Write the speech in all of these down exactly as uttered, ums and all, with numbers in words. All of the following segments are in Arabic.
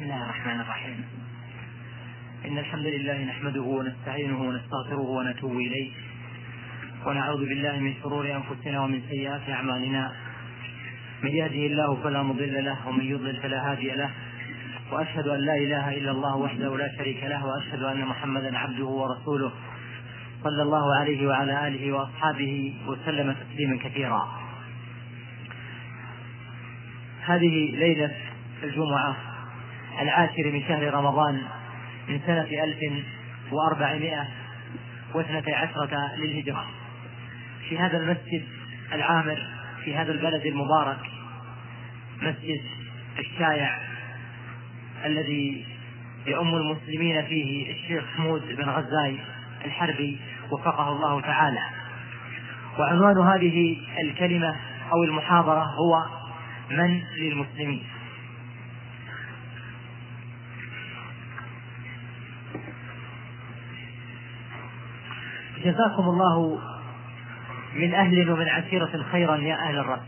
الله الرحمن الرحيم. إن الحمد لله نحمده ونستعينه ونستغفره ونتوب إليه، ونعوذ بالله من شرور أنفسنا ومن سيئات أعمالنا. من يهده الله فلا مضل له، ومن يضلل فلا هادي له، وأشهد أن لا إله إلا الله وحده لا شريك له، وأشهد أن محمدا عبده ورسوله صلى الله عليه وعلى آله وأصحابه وسلم تسليما كثيرا. هذه ليلة الجمعة العاشر من شهر رمضان من سنة ألف وأربعمائة واثنتي عشرة للهجرة، في هذا المسجد العامر في هذا البلد المبارك، مسجد الشايع الذي يؤم المسلمين فيه الشيخ حمود بن غزاي الحربي وفقه الله تعالى. وعنوان هذه الكلمة أو المحاضرة هو من للمسلمين. جزاكم الله من أهل ومن عشيرة خيرا يا أهل الرأس،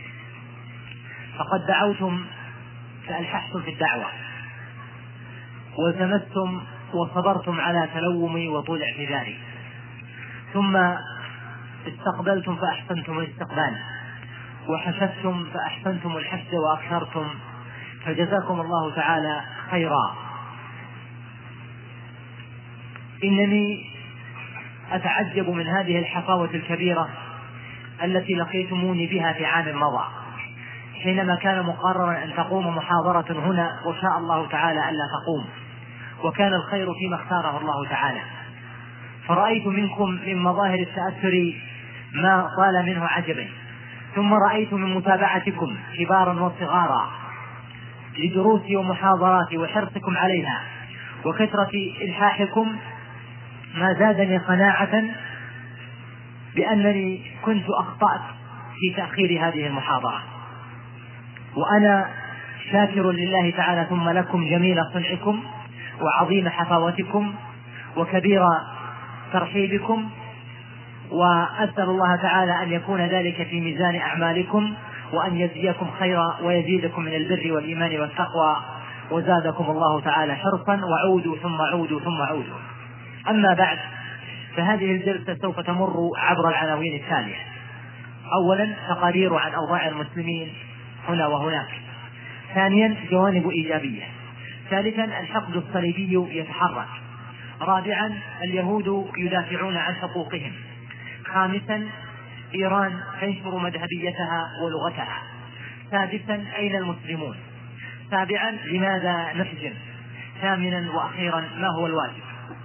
فقد دعوتم فألححتم في الدعوة، والتمستم وصبرتم على تلومي وطول اعتذاري، ثم استقبلتم فأحسنتم الاستقبال، وحسدتم فأحسنتم الحسد وأكثرتم، فجزاكم الله تعالى خيرا. إنني أتعجب من هذه الحفاوة الكبيرة التي لقيتموني بها في عام مضى، حينما كان مقررا أن تقوم محاضرة هنا وشاء الله تعالى ألا تقوم، وكان الخير فيما اختاره الله تعالى. فرأيت منكم من مظاهر التأثر ما طال منه عجبا، ثم رأيت من متابعتكم كبارا وصغارا لدروسي ومحاضراتي وحرصكم عليها وكثرة إلحاحكم ما زادني قناعة بأنني كنت أخطأت في تأخير هذه المحاضرة، وأنا شاكر لله تعالى ثم لكم جميل صنعكم وعظيم حفاوتكم وكبير ترحيبكم، وأسأل الله تعالى أن يكون ذلك في ميزان أعمالكم، وأن يزيكم خيرا ويزيدكم من البر والإيمان والتقوى، وزادكم الله تعالى حرصا، وعودوا ثم عودوا ثم عودوا. أما بعد، فهذه الجلسة سوف تمر عبر العناوين التالية: أولا تقارير عن أوضاع المسلمين هنا وهناك، ثانيا جوانب إيجابية، ثالثا الحقد الصليبي يتحرك، رابعا اليهود يدافعون عن حقوقهم، خامسا إيران تنشر مذهبيتها ولغتها، سادسا أين المسلمون، سابعا لماذا نحجم، ثامنا وأخيرا ما هو الواجب.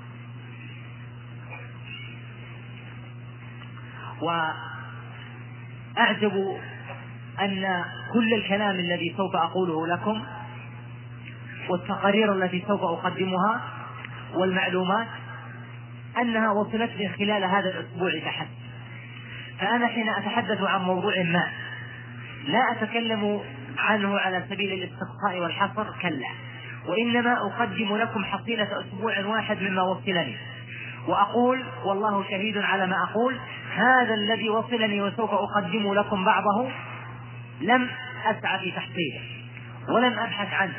وأعجب أن كل الكلام الذي سوف أقوله لكم والتقارير التي سوف أقدمها والمعلومات أنها وصلتني خلال هذا الأسبوع فحسب. فأنا حين أتحدث عن موضوع ما لا أتكلم عنه على سبيل الاستقصاء والحصر، كلا، وإنما أقدم لكم حصيلة أسبوع واحد مما وصلني، وأقول والله شهيد على ما أقول، هذا الذي وصلني وسوف أقدم لكم بعضه لم أسعى في تحصيله ولم أبحث عنه،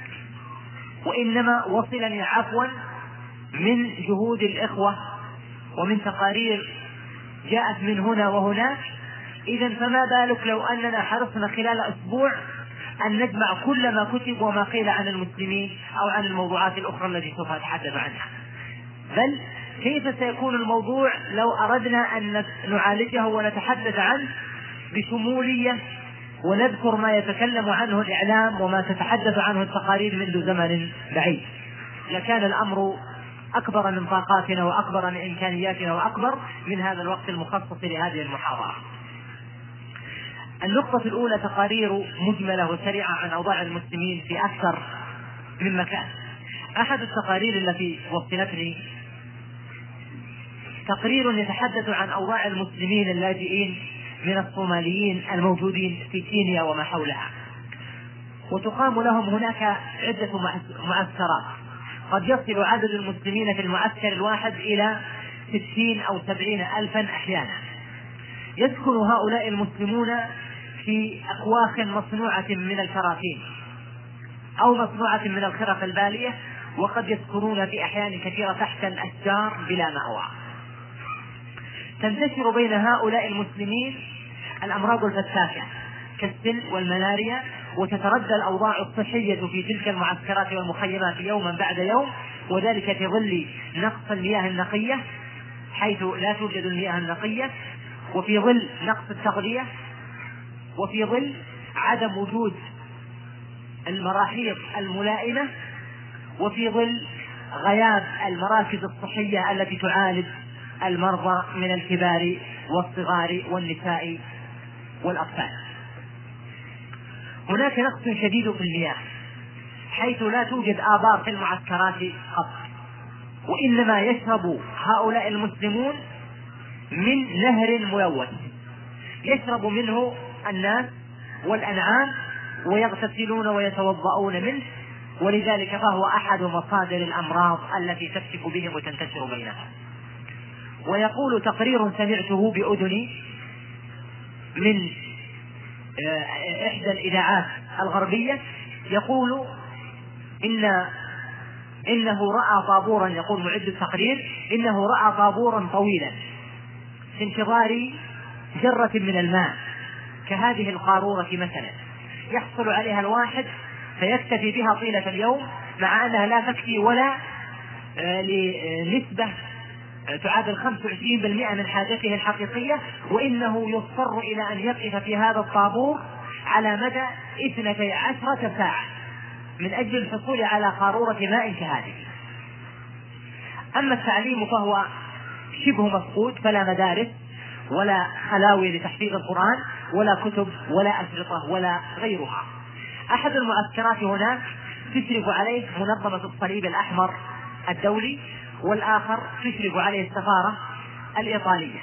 وإنما وصلني عفوا من جهود الإخوة ومن تقارير جاءت من هنا وهناك. إذن فما بالك لو أننا حرصنا خلال أسبوع أن نجمع كل ما كتب وما قيل عن المسلمين أو عن الموضوعات الأخرى التي سوف أتحدث عنها. بل كيف سيكون الموضوع لو أردنا أن نعالجه ونتحدث عنه بشمولية ونذكر ما يتكلم عنه الإعلام وما تتحدث عنه التقارير منذ زمن بعيد، لكان الأمر أكبر من طاقاتنا وأكبر من إمكانياتنا وأكبر من هذا الوقت المخصص لهذه المحاضرة. النقطة الأولى تقارير مجملة وسريعة عن أوضاع المسلمين في أكثر من مكان. أحد التقارير التي وصلتني تقرير يتحدث عن أوضاع المسلمين اللاجئين من الصوماليين الموجودين في كينيا وما حولها، وتقام لهم هناك عدة معسكرات، قد يصل عدد المسلمين في المعسكر الواحد إلى ستين أو سبعين ألفا أحيانا. يسكن هؤلاء المسلمون في أكواخ مصنوعة من الكراتين، أو مصنوعة من الخرق البالية، وقد يسكنون في أحيان كثيرة تحت الأشجار بلا مأوى. تنتشر بين هؤلاء المسلمين الأمراض الفتاكة كالسل والملاريا، وتتردى الأوضاع الصحية في تلك المعسكرات والمخيمات يوما بعد يوم، وذلك في ظل نقص المياه النقية حيث لا توجد المياه النقية، وفي ظل نقص التغذية، وفي ظل عدم وجود المراحيض الملائمة، وفي ظل غياب المراكز الصحية التي تعالج المرضى من الكبار والصغار والنساء والأطفال. هناك نقص شديد في المياه حيث لا توجد آبار في المعسكرات قط، وإنما يشرب هؤلاء المسلمون من نهر ملوث يشرب منه الناس والأنعام ويغتسلون ويتوضؤون منه، ولذلك فهو أحد مصادر الأمراض التي تكشف بهم وتنتشر بينهم. ويقول تقرير سمعته بأذني من إحدى الإذاعات الغربية، يقول إن إنه رأى طابورا، يقول معد التقرير إنه رأى طابورا طويلا في انتظار جرة من الماء كهذه القارورة مثلا، يحصل عليها الواحد فيكتفي بها طيلة اليوم، مع أنها لا تكفي ولا لنسبة تعادل خمسة وعشرين بالمئة من حاجته الحقيقية، وإنه يضطر إلى أن يقف في هذا الطابور على مدى اثنتي عشرة ساعة من أجل الحصول على قارورة ماء كهذه. أما التعليم فهو شبه مفقود، فلا مدارس ولا خلاوي لتحفيظ القرآن ولا كتب ولا أشرطة ولا غيرها. أحد المعسكرات هناك تشرف عليه منظمة الصليب الأحمر الدولي، والآخر تشرف عليه السفارة الإيطالية.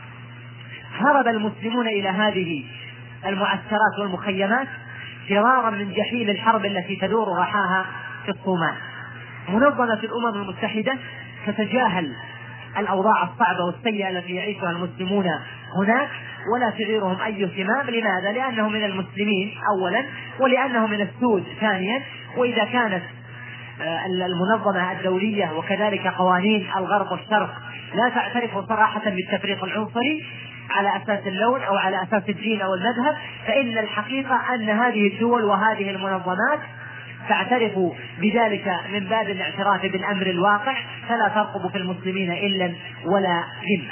هرب المسلمون إلى هذه المعسكرات والمخيمات فرارا من جحيم الحرب التي تدور رحاها في الصومال. منظمة الأمم المتحدة تتجاهل الأوضاع الصعبة والسيئة التي يعيشها المسلمون هناك ولا تعيرهم أي اهتمام. لماذا؟ لأنهم من المسلمين أولا، ولأنهم من السود ثانيا. وإذا كانت المنظمة الدولية وكذلك قوانين الغرب والشرق لا تعترف صراحة بالتفريق العنصري على أساس اللون أو على أساس الدين أو المذهب، فإن الحقيقة أن هذه الدول وهذه المنظمات تعترف بذلك من باب الاعتراف بالأمر الواقع، فلا ترقب في المسلمين إلا ولا ذمة.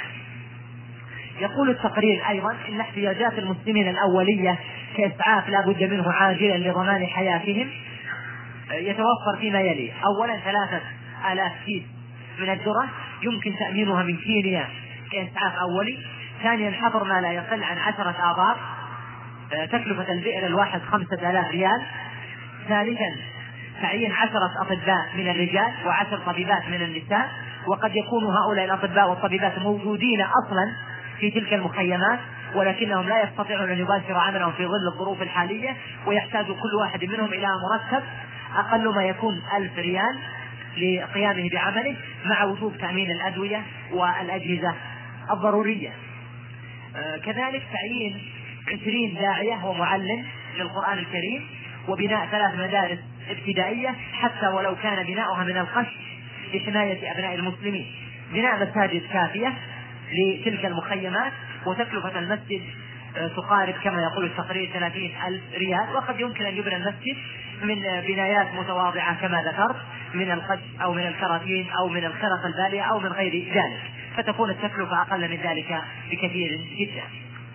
يقول التقرير أيضا إن احتياجات المسلمين الأولية كإسعاف لا بد منه عاجلا لضمان حياتهم يتوفر فيما يلي: أولا ثلاثة آلاف كيس من الذرة يمكن تأمينها من كينيا كإسعاف أولي. ثانيا حفر ما لا يقل عن عشرة آبار تكلفة البئر الواحد خمسة آلاف ريال. ثالثا تعيين عشرة أطباء من الرجال وعشر طبيبات من النساء، وقد يكون هؤلاء الأطباء والطبيبات موجودين أصلا في تلك المخيمات ولكنهم لا يستطيعون أن يباشروا عملهم في ظل الظروف الحالية، ويحتاج كل واحد منهم إلى مرتب أقل ما يكون ألف ريال لقيامه بعمله، مع وجوب تأمين الأدوية والأجهزة الضرورية. آه كذلك تعيين عشرين داعية ومعلم للقرآن الكريم، وبناء ثلاث مدارس ابتدائية حتى ولو كان بناؤها من القش لحماية أبناء المسلمين. بناء مساجد كافية لتلك المخيمات، وتكلفة المسجد تقارب كما يقول التقرير ثلاثين ألف ريال، وقد يمكن أن يبنى المسجد من بنايات متواضعة كما ذكرت من القش أو من الكراتين أو من الخرق البالية أو من غير ذلك، فتكون التكلفة أقل من ذلك بكثير جدا.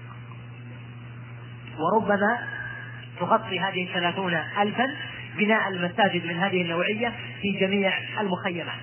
وربما تغطي هذه الثلاثون ألفا بناء المساجد من هذه النوعية في جميع المخيمات.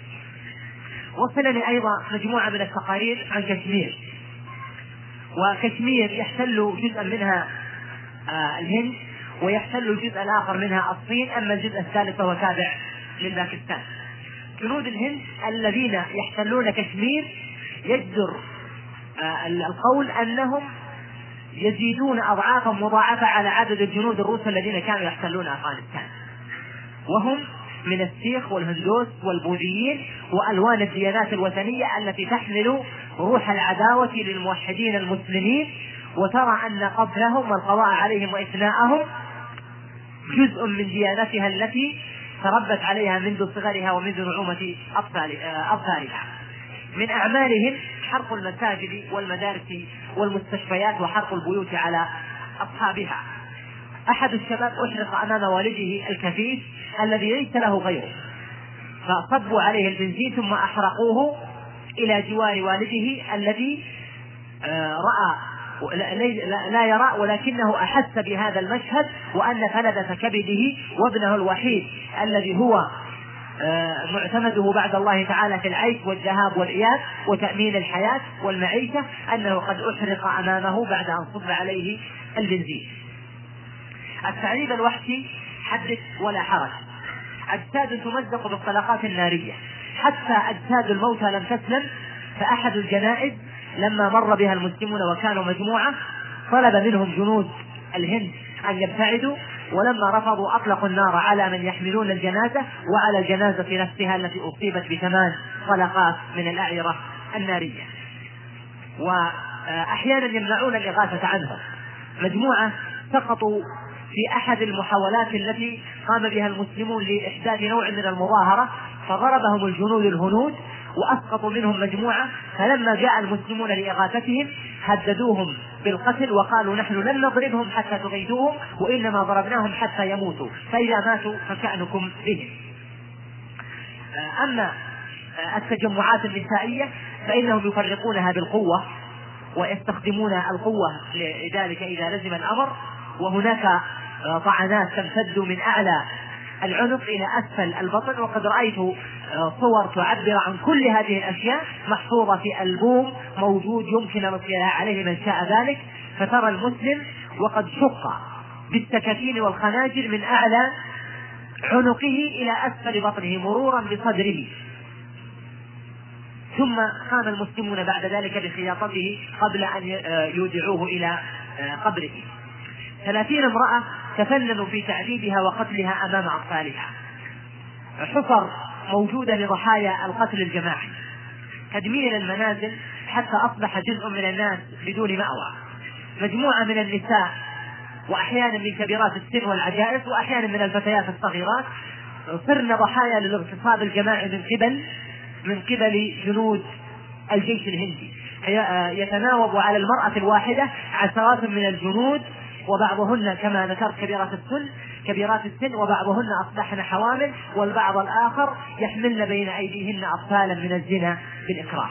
وصلني أيضا مجموعة من التقارير عن كشمير، وكشمير يحتل جزءا منها آه الهند، ويحتل الجزء الآخر منها الصين، أما الجزء الثالث فهو تابع للباكستان. جنود الهند الذين يحتلون كشمير يجدر آه القول أنهم يزيدون أضعافا مضاعفة على عدد الجنود الروس الذين كانوا يحتلون أفغانستان، وهم من السيخ والهندوس والبوذيين وألوان الديانات الوثنية التي تحمل روح العداوة للموحدين المسلمين، وترى أن قتلهم والقضاء عليهم وإثناءهم جزء من ديانتها التي تربت عليها منذ صغرها ومنذ نعومة أطفالها. من أعمالهم حرق المساجد والمدارس والمستشفيات وحرق البيوت على أصحابها. أحد الشباب أحرق أمام والده الكفيف الذي ليس له غيره، فصبوا عليه البنزين ثم أحرقوه إلى جوار والده الذي رأى لا يرى، ولكنه أحس بهذا المشهد وأن فلذة كبده وابنه الوحيد الذي هو معتمده بعد الله تعالى في العيش والذهاب والإياب وتأمين الحياة والمعيشة أنه قد أحرق أمامه بعد أن صب عليه البنزين. التعذيب الوحشي حدث ولا حرج. أجساد تمزق بالطلقات النارية، حتى أجساد الموتى لم تسلم. فأحد الجنائز لما مر بها المسلمون وكانوا مجموعة طلب منهم جنود الهند أن يبتعدوا، ولما رفضوا أطلقوا النار على من يحملون الجنازة وعلى الجنازة نفسها التي أصيبت بثمان طلقات من الأعيرة النارية. وأحيانا يمنعون الإغاثة عنهم. مجموعة سقطوا في أحد المحاولات التي قام بها المسلمون لإحداث نوع من المظاهرة، فضربهم الجنود الهنود وأسقطوا منهم مجموعة، فلما جاء المسلمون لإغاثتهم هددوهم بالقتل وقالوا نحن لن نضربهم حتى تغيثوهم، وإنما ضربناهم حتى يموتوا، فإذا ماتوا فشأنكم بهم. أما التجمعات النسائية فإنهم يفرقونها بالقوة ويستخدمون القوة لذلك إذا لزم الأمر، وهناك طعنات تمتد من أعلى العنق إلى أسفل البطن، وقد رأيت صور تعبر عن كل هذه الأشياء محفوظة في ألبوم موجود يمكن الاطلاع عليه من شاء ذلك. فترى المسلم وقد شق بالسكاكين والخناجر من أعلى عنقه إلى أسفل بطنه مرورا بصدره، ثم قام المسلمون بعد ذلك بخياطته قبل أن يودعوه إلى قبره. ثلاثين امرأة تفننوا في تعذيبها وقتلها أمام أطفالها. حفر موجودة لضحايا القتل الجماعي، تدمير المنازل حتى أصبح جزء من الناس بدون مأوى. مجموعة من النساء وأحيانا من كبيرات السن والعجائز وأحيانا من الفتيات الصغيرات صرن ضحايا للاغتصاب الجماعي من قبل من قبل جنود الجيش الهندي. يتناوب على المرأة الواحدة عشرات من الجنود، وبعضهن كما ذكرت كبيرات السن كبيرات السن وبعضهن أصبحن حوامل، والبعض الآخر يحملن بين أيديهن أطفالا من الزنا بالإكراه.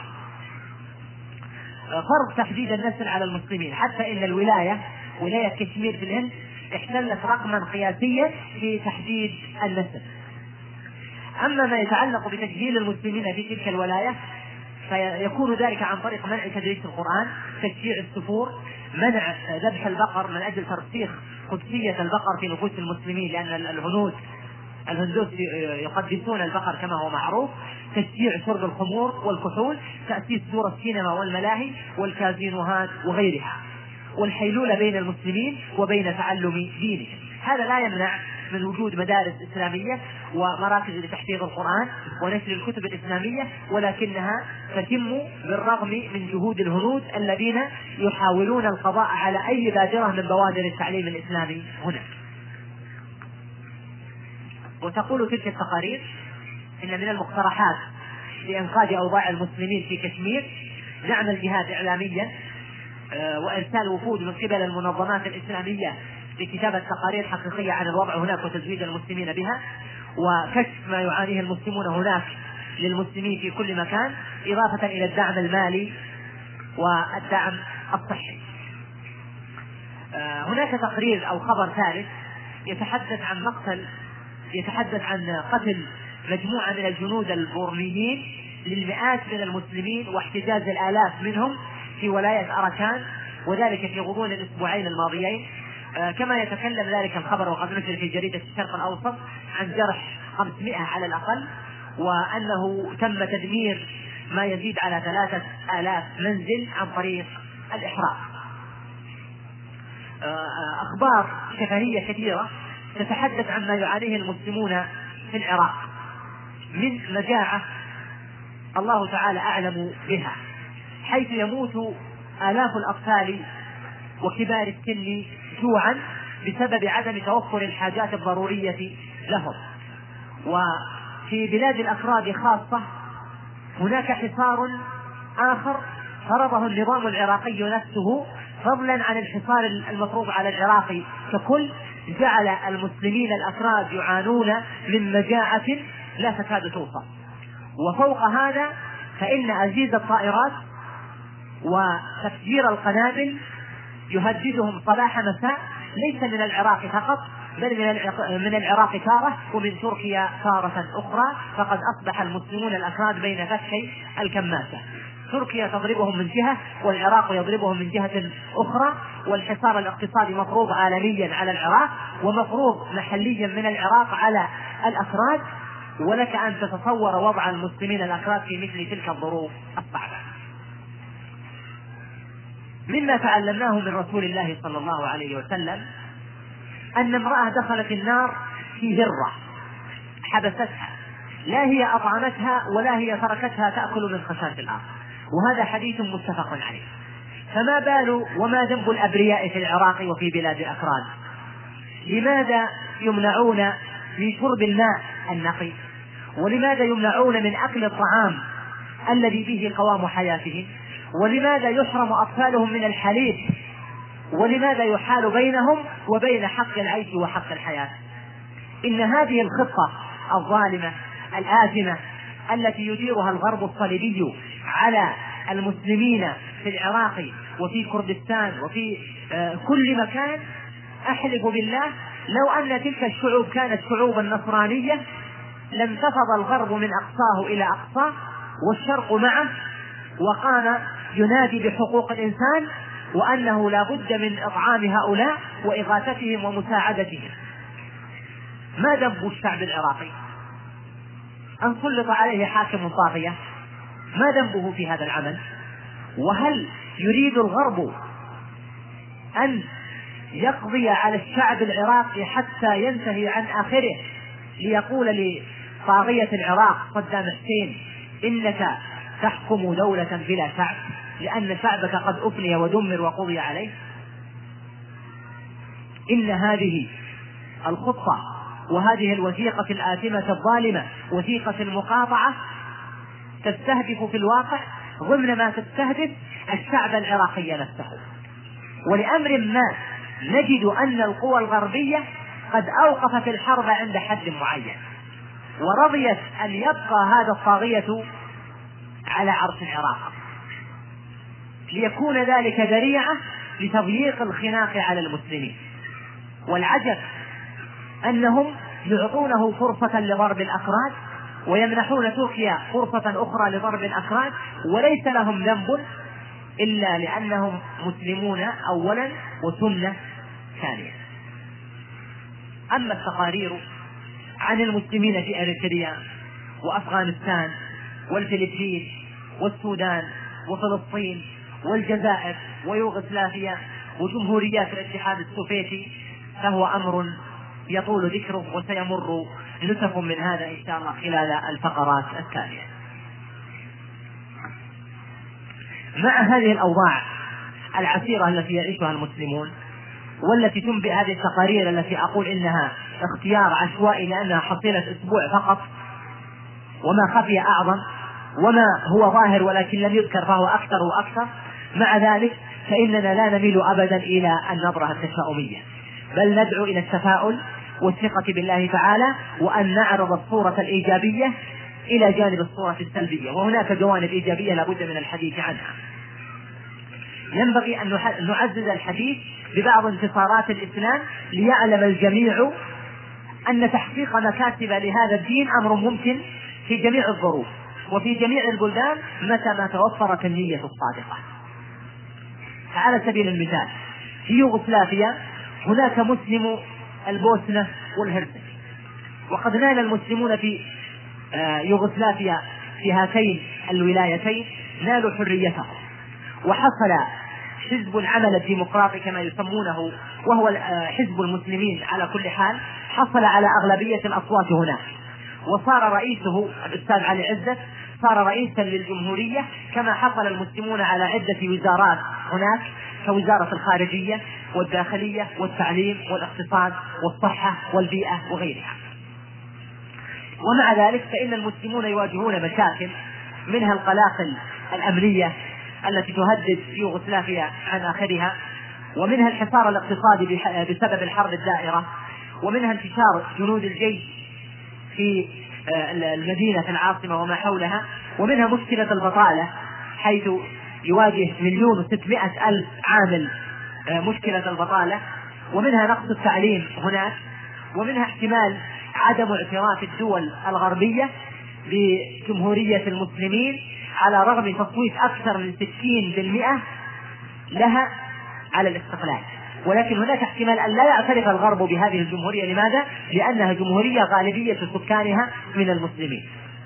فرض تحديد النسل على المسلمين، حتى إن الولاية ولاية كشمير في الهند احتلت رقما قياسيا في تحديد النسل. أما ما يتعلق بتسجيل المسلمين في تلك الولاية فيكون ذلك عن طريق منع تدريس القرآن، تشجيع السفور، منع ذبح البقر من أجل ترسيخ قدسية البقر في نفوس المسلمين، لأن الهنود الهندوس يقدسون البقر كما هو معروف، تشجيع شرب الخمور والكحول، تأسيس دور السينما والملاهي والكازينوهات وغيرها، والحيلولة بين المسلمين وبين تعلم دينهم. هذا لا يمنع من وجود مدارس إسلامية ومراكز لتحفيظ القرآن ونشر الكتب الإسلامية، ولكنها تتم بالرغم من جهود الهنود الذين يحاولون القضاء على أي بادرة من بوادر التعليم الإسلامي هنا. وتقول تلك التقارير إن من المقترحات لإنقاذ أوضاع المسلمين في كشمير دعم الجهاد إعلاميا وإرسال وفود من قبل المنظمات الإسلامية لكتابة تقارير حقيقية عن الوضع هناك وتزويد المسلمين بها، وكشف ما يعانيه المسلمون هناك للمسلمين في كل مكان، إضافة إلى الدعم المالي والدعم الصحي. هناك تقرير أو خبر ثالث يتحدث عن مقتل يتحدث عن قتل مجموعة من الجنود البورميين للمئات من المسلمين واحتجاز الآلاف منهم في ولاية أراكان، وذلك في غضون الأسبوعين الماضيين. كما يتكلم ذلك الخبر وقد نشر في جريدة الشرق الأوسط عن جرح خمسمائة على الأقل، وأنه تم تدمير ما يزيد على ثلاثة آلاف منزل عن طريق الإحراق. أخبار شفهية كثيرة تتحدث عن ما يعانيه المسلمون في العراق من مجاعة الله تعالى أعلم بها، حيث يموت آلاف الأطفال وكبار السن جوعا بسبب عدم توفر الحاجات الضرورية لهم. وفي بلاد الأكراد خاصة هناك حصار آخر فرضه النظام العراقي نفسه، فضلا عن الحصار المفروض على العراق ككل، جعل المسلمين الأكراد يعانون من مجاعة لا تكاد توصف. وفوق هذا فإن أزيز الطائرات وتفجير القنابل يهددهم صباح مساء، ليس من العراق فقط بل من العراق تارة ومن تركيا تارة أخرى. فقد أصبح المسلمون الأكراد بين فكي الكماسة، تركيا تضربهم من جهة والعراق يضربهم من جهة أخرى، والحصار الاقتصادي مفروض عالميا على العراق ومفروض محليا من العراق على الأكراد. ولك أن تتصور وضع المسلمين الأكراد في مثل تلك الظروف الصعبة. مما تعلمناه من رسول الله صلى الله عليه وسلم أن امرأة دخلت النار في هرة حبستها، لا هي أطعمتها ولا هي تركتها تأكل من خشاش الأرض، وهذا حديث متفق عليه. فما بال وما ذنب الأبرياء في العراق وفي بلاد الأكراد؟ لماذا يمنعون من شرب الماء النقي؟ ولماذا يمنعون من أكل الطعام الذي به قوام حياتهم؟ ولماذا يحرم أطفالهم من الحليب؟ ولماذا يحال بينهم وبين حق العيش وحق الحياة؟ إن هذه الخطة الظالمة الآثمة التي يديرها الغرب الصليبي على المسلمين في العراق وفي كردستان وفي كل مكان، أحلف بالله لو أن تلك الشعوب كانت شعوبا نصرانية لانتفض الغرب من أقصاه إلى أقصاه والشرق معه، وقام ينادي بحقوق الإنسان وأنه لا بد من إطعام هؤلاء وإغاثتهم ومساعدتهم. ما ذنب الشعب العراقي؟ أن سلط عليه حاكم طاغية، ما ذنبه في هذا العمل؟ وهل يريد الغرب أن يقضي على الشعب العراقي حتى ينتهي عن آخره ليقول لطاغية العراق صدام حسين إنك تحكم دولة بلا شعب لأن شعبك قد أفني ودمر وقضي عليه؟ إن هذه الخطة وهذه الوثيقة الآثمة الظالمة وثيقة المقاطعة تستهدف في الواقع ضمن ما تستهدف الشعب العراقي نفسه. ولأمر ما نجد أن القوى الغربية قد أوقفت الحرب عند حد معين ورضيت أن يبقى هذا الطاغية على عرش العراق ليكون ذلك ذريعة لتضييق الخناق على المسلمين. والعجب أنهم يعطونه فرصة لضرب الأكراد ويمنحون تركيا فرصة أخرى لضرب الأكراد، وليس لهم ذنب إلا لأنهم مسلمون أولا وسنة ثانيا. أما التقارير عن المسلمين في أريتريا وأفغانستان والفلبين والسودان وفلسطين والجزائر ويوغوسلافيا وجمهوريات الاتحاد السوفيتي فهو أمر يطول ذكره، وسيمر نسخ من هذا إن شاء الله خلال الفقرات التالية. مع هذه الأوضاع العسيرة التي يعيشها المسلمون والتي تنبئ هذه التقارير التي أقول إنها اختيار عشوائي لأنها حصيلة أسبوع فقط وما خفي أعظم وما هو ظاهر ولكن لم يذكر فهو أكثر وأكثر، مع ذلك فإننا لا نميل أبدا إلى النظرة التشاؤمية، بل ندعو إلى التفاؤل والثقة بالله تعالى وأن نعرض الصورة الإيجابية إلى جانب الصورة السلبية، وهناك جوانب إيجابية لا بد من الحديث عنها. ينبغي أن نعزز الحديث ببعض انتصارات الإسلام ليعلم الجميع أن تحقيق مكاسب لهذا الدين أمر ممكن في جميع الظروف وفي جميع البلدان متى ما توفرت النية الصادقة. على سبيل المثال في يوغوسلافيا هناك مسلم البوسنة والهرسك، وقد نال المسلمون في يوغوسلافيا في هاتين الولايتين نالوا حريتهم، وحصل حزب العمل الديمقراطي كما يسمونه وهو حزب المسلمين على كل حال حصل على أغلبية الأصوات هناك، وصار رئيسه الأستاذ علي عزت صار رئيسا للجمهورية، كما حصل المسلمون على عدة وزارات هناك كوزارة الخارجية والداخلية والتعليم والاقتصاد والصحة والبيئة وغيرها. ومع ذلك فإن المسلمون يواجهون مشاكل، منها القلاقل الأمنية التي تهدد يوغوسلافيا عن آخرها، ومنها الحصار الاقتصادي بسبب الحرب الدائرة، ومنها انتشار جنود الجيش في المدينة العاصمة وما حولها، ومنها مشكلة البطالة حيث يواجه مليون وستمائة ألف عامل مشكلة البطالة، ومنها نقص التعليم هناك، ومنها احتمال عدم اعتراف الدول الغربية بجمهورية المسلمين على رغم تصويت أكثر من ستين بالمئة لها على الاستقلال. ولكن هناك احتمال أن لا يعترف الغرب بهذه الجمهورية. لماذا؟ لأنها جمهورية غالبية سكانها من المسلمين.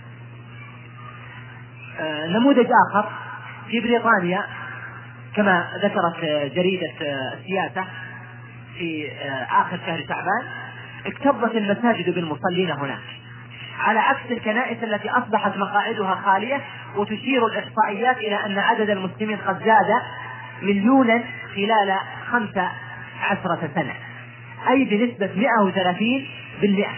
آه نموذج آخر في بريطانيا، كما ذكرت جريدة السياسة في آه آخر شهر شعبان، اكتظت المساجد بالمصلين هناك، على عكس الكنائس التي أصبحت مقاعدها خالية. وتشير الإحصائيات إلى أن عدد المسلمين قد زاد مليونا خلال خمسة عشرة سنة، أي بنسبة مئة وثلاثين بالمئة،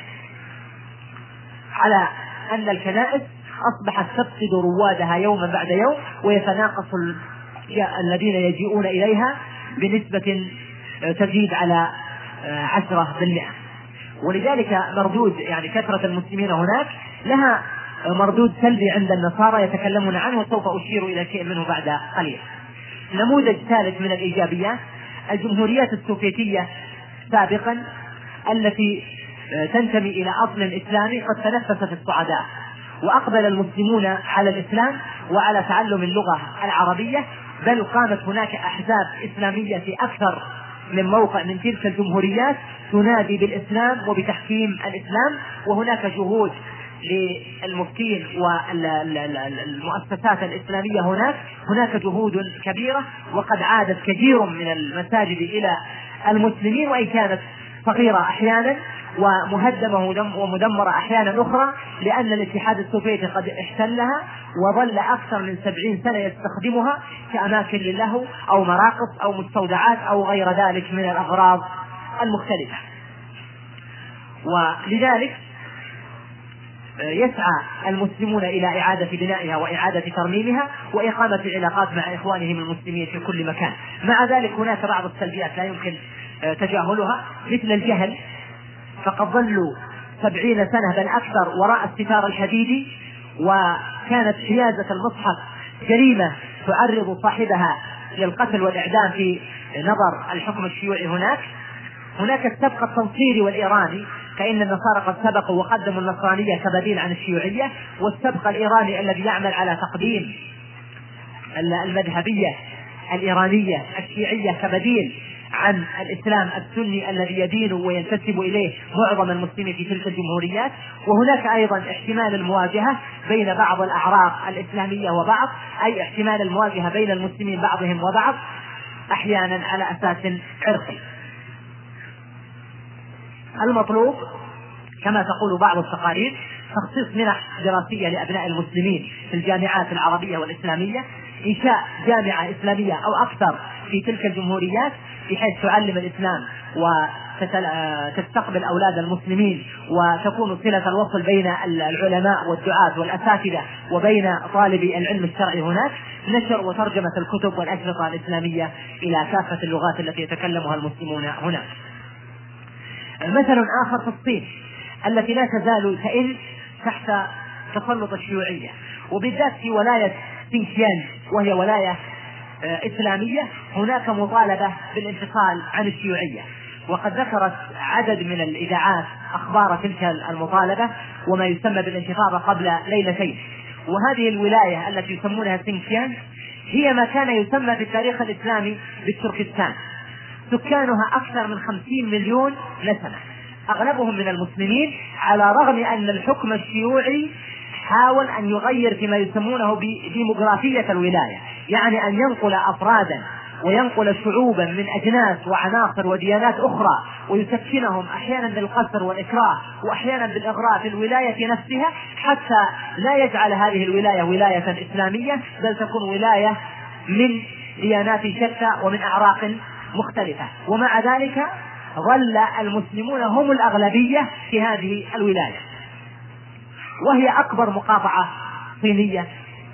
على أن الكنائس أصبحت تفقد روادها يوما بعد يوم، ويتناقص الذين يجيئون إليها بنسبة تزيد على عشرة بالمئة. ولذلك مردود يعني كثرة المسلمين هناك لها مردود سلبي عند النصارى يتكلمون عنه، وسوف أشير إلى شيء منه بعد قليل. نموذج ثالث من الإيجابيات الجمهوريات السوفيتية سابقا التي تنتمي إلى أصل إسلامي قد تنفست الصعداء، وأقبل المسلمون على الإسلام وعلى تعلم اللغة العربية، بل قامت هناك أحزاب إسلامية في أكثر من موقع من تلك الجمهوريات تنادي بالإسلام وبتحكيم الإسلام. وهناك جهود للمفتين والمؤسسات الإسلامية هناك هناك جهود كبيرة، وقد عادت كثير من المساجد إلى المسلمين، وإن كانت صغيرة أحيانا ومهدمة ومدمرة أحيانا أخرى، لأن الاتحاد السوفيتي قد احتلها وظل أكثر من سبعين سنة يستخدمها كأماكن للهو أو مراقص أو مستودعات أو غير ذلك من الأغراض المختلفة. ولذلك يسعى المسلمون إلى إعادة بنائها وإعادة ترميمها وإقامة العلاقات مع إخوانهم المسلمين في كل مكان. مع ذلك هناك بعض السلبيات لا يمكن تجاهلها، مثل الجهل، فقد ظلوا سبعين سنة بل أكثر وراء الستار الحديدي، وكانت حيازة المصحف جريمة تعرض صاحبها للقتل والإعدام في نظر الحكم الشيوعي. هناك هناك السبق التنصيري والإيراني، فإن النصارى قد سبقوا وقدموا النصرانية كبديل عن الشيوعية، والسبق الإيراني الذي يعمل على تقديم المذهبية الإيرانية الشيعية كبديل عن الإسلام السني الذي يدين وينتسب إليه معظم المسلمين في تلك الجمهوريات. وهناك أيضا احتمال المواجهة بين بعض الأعراق الإسلامية وبعض، أي احتمال المواجهة بين المسلمين بعضهم وبعض أحيانا على أساس عرقي. المطلوب كما تقول بعض التقارير تخصيص منح دراسية لأبناء المسلمين في الجامعات العربية والإسلامية، إنشاء جامعة إسلامية أو أكثر في تلك الجمهوريات بحيث تعلم الإسلام وتستقبل أولاد المسلمين، وتكون صلة الوصل بين العلماء والدعاة والأساتذة وبين طالبي العلم الشرعي هناك. نشر وترجمة الكتب والأشرطة الإسلامية إلى كافة اللغات التي يتكلمها المسلمون هناك. مثل آخر في الصين التي لا تزال تئن تحت تسلط الشيوعية، وبالذات في ولاية سينكيان وهي ولاية إسلامية، هناك مطالبة بالانفصال عن الشيوعية. وقد ذكرت عدد من الإذاعات أخبار تلك المطالبة وما يسمى بالانتفاضة قبل ليلتين. وهذه الولاية التي يسمونها سينكيان هي ما كان يسمى في التاريخ الإسلامي بالتركستان، سكانها أكثر من خمسين مليون نسمة، أغلبهم من المسلمين، على رغم أن الحكم الشيوعي حاول أن يغير فيما يسمونه بديموغرافية الولاية، يعني أن ينقل أفرادا وينقل شعوبا من أجناس وعناصر وديانات أخرى ويسكنهم أحيانا بالقسر والإكراه وأحيانا بالإغراء في الولاية نفسها، حتى لا يجعل هذه الولاية ولاية إسلامية، بل تكون ولاية من ديانات شتى ومن أعراق مختلفة. ومع ذلك ظل المسلمون هم الأغلبية في هذه الولاية، وهي أكبر مقاطعة صينية،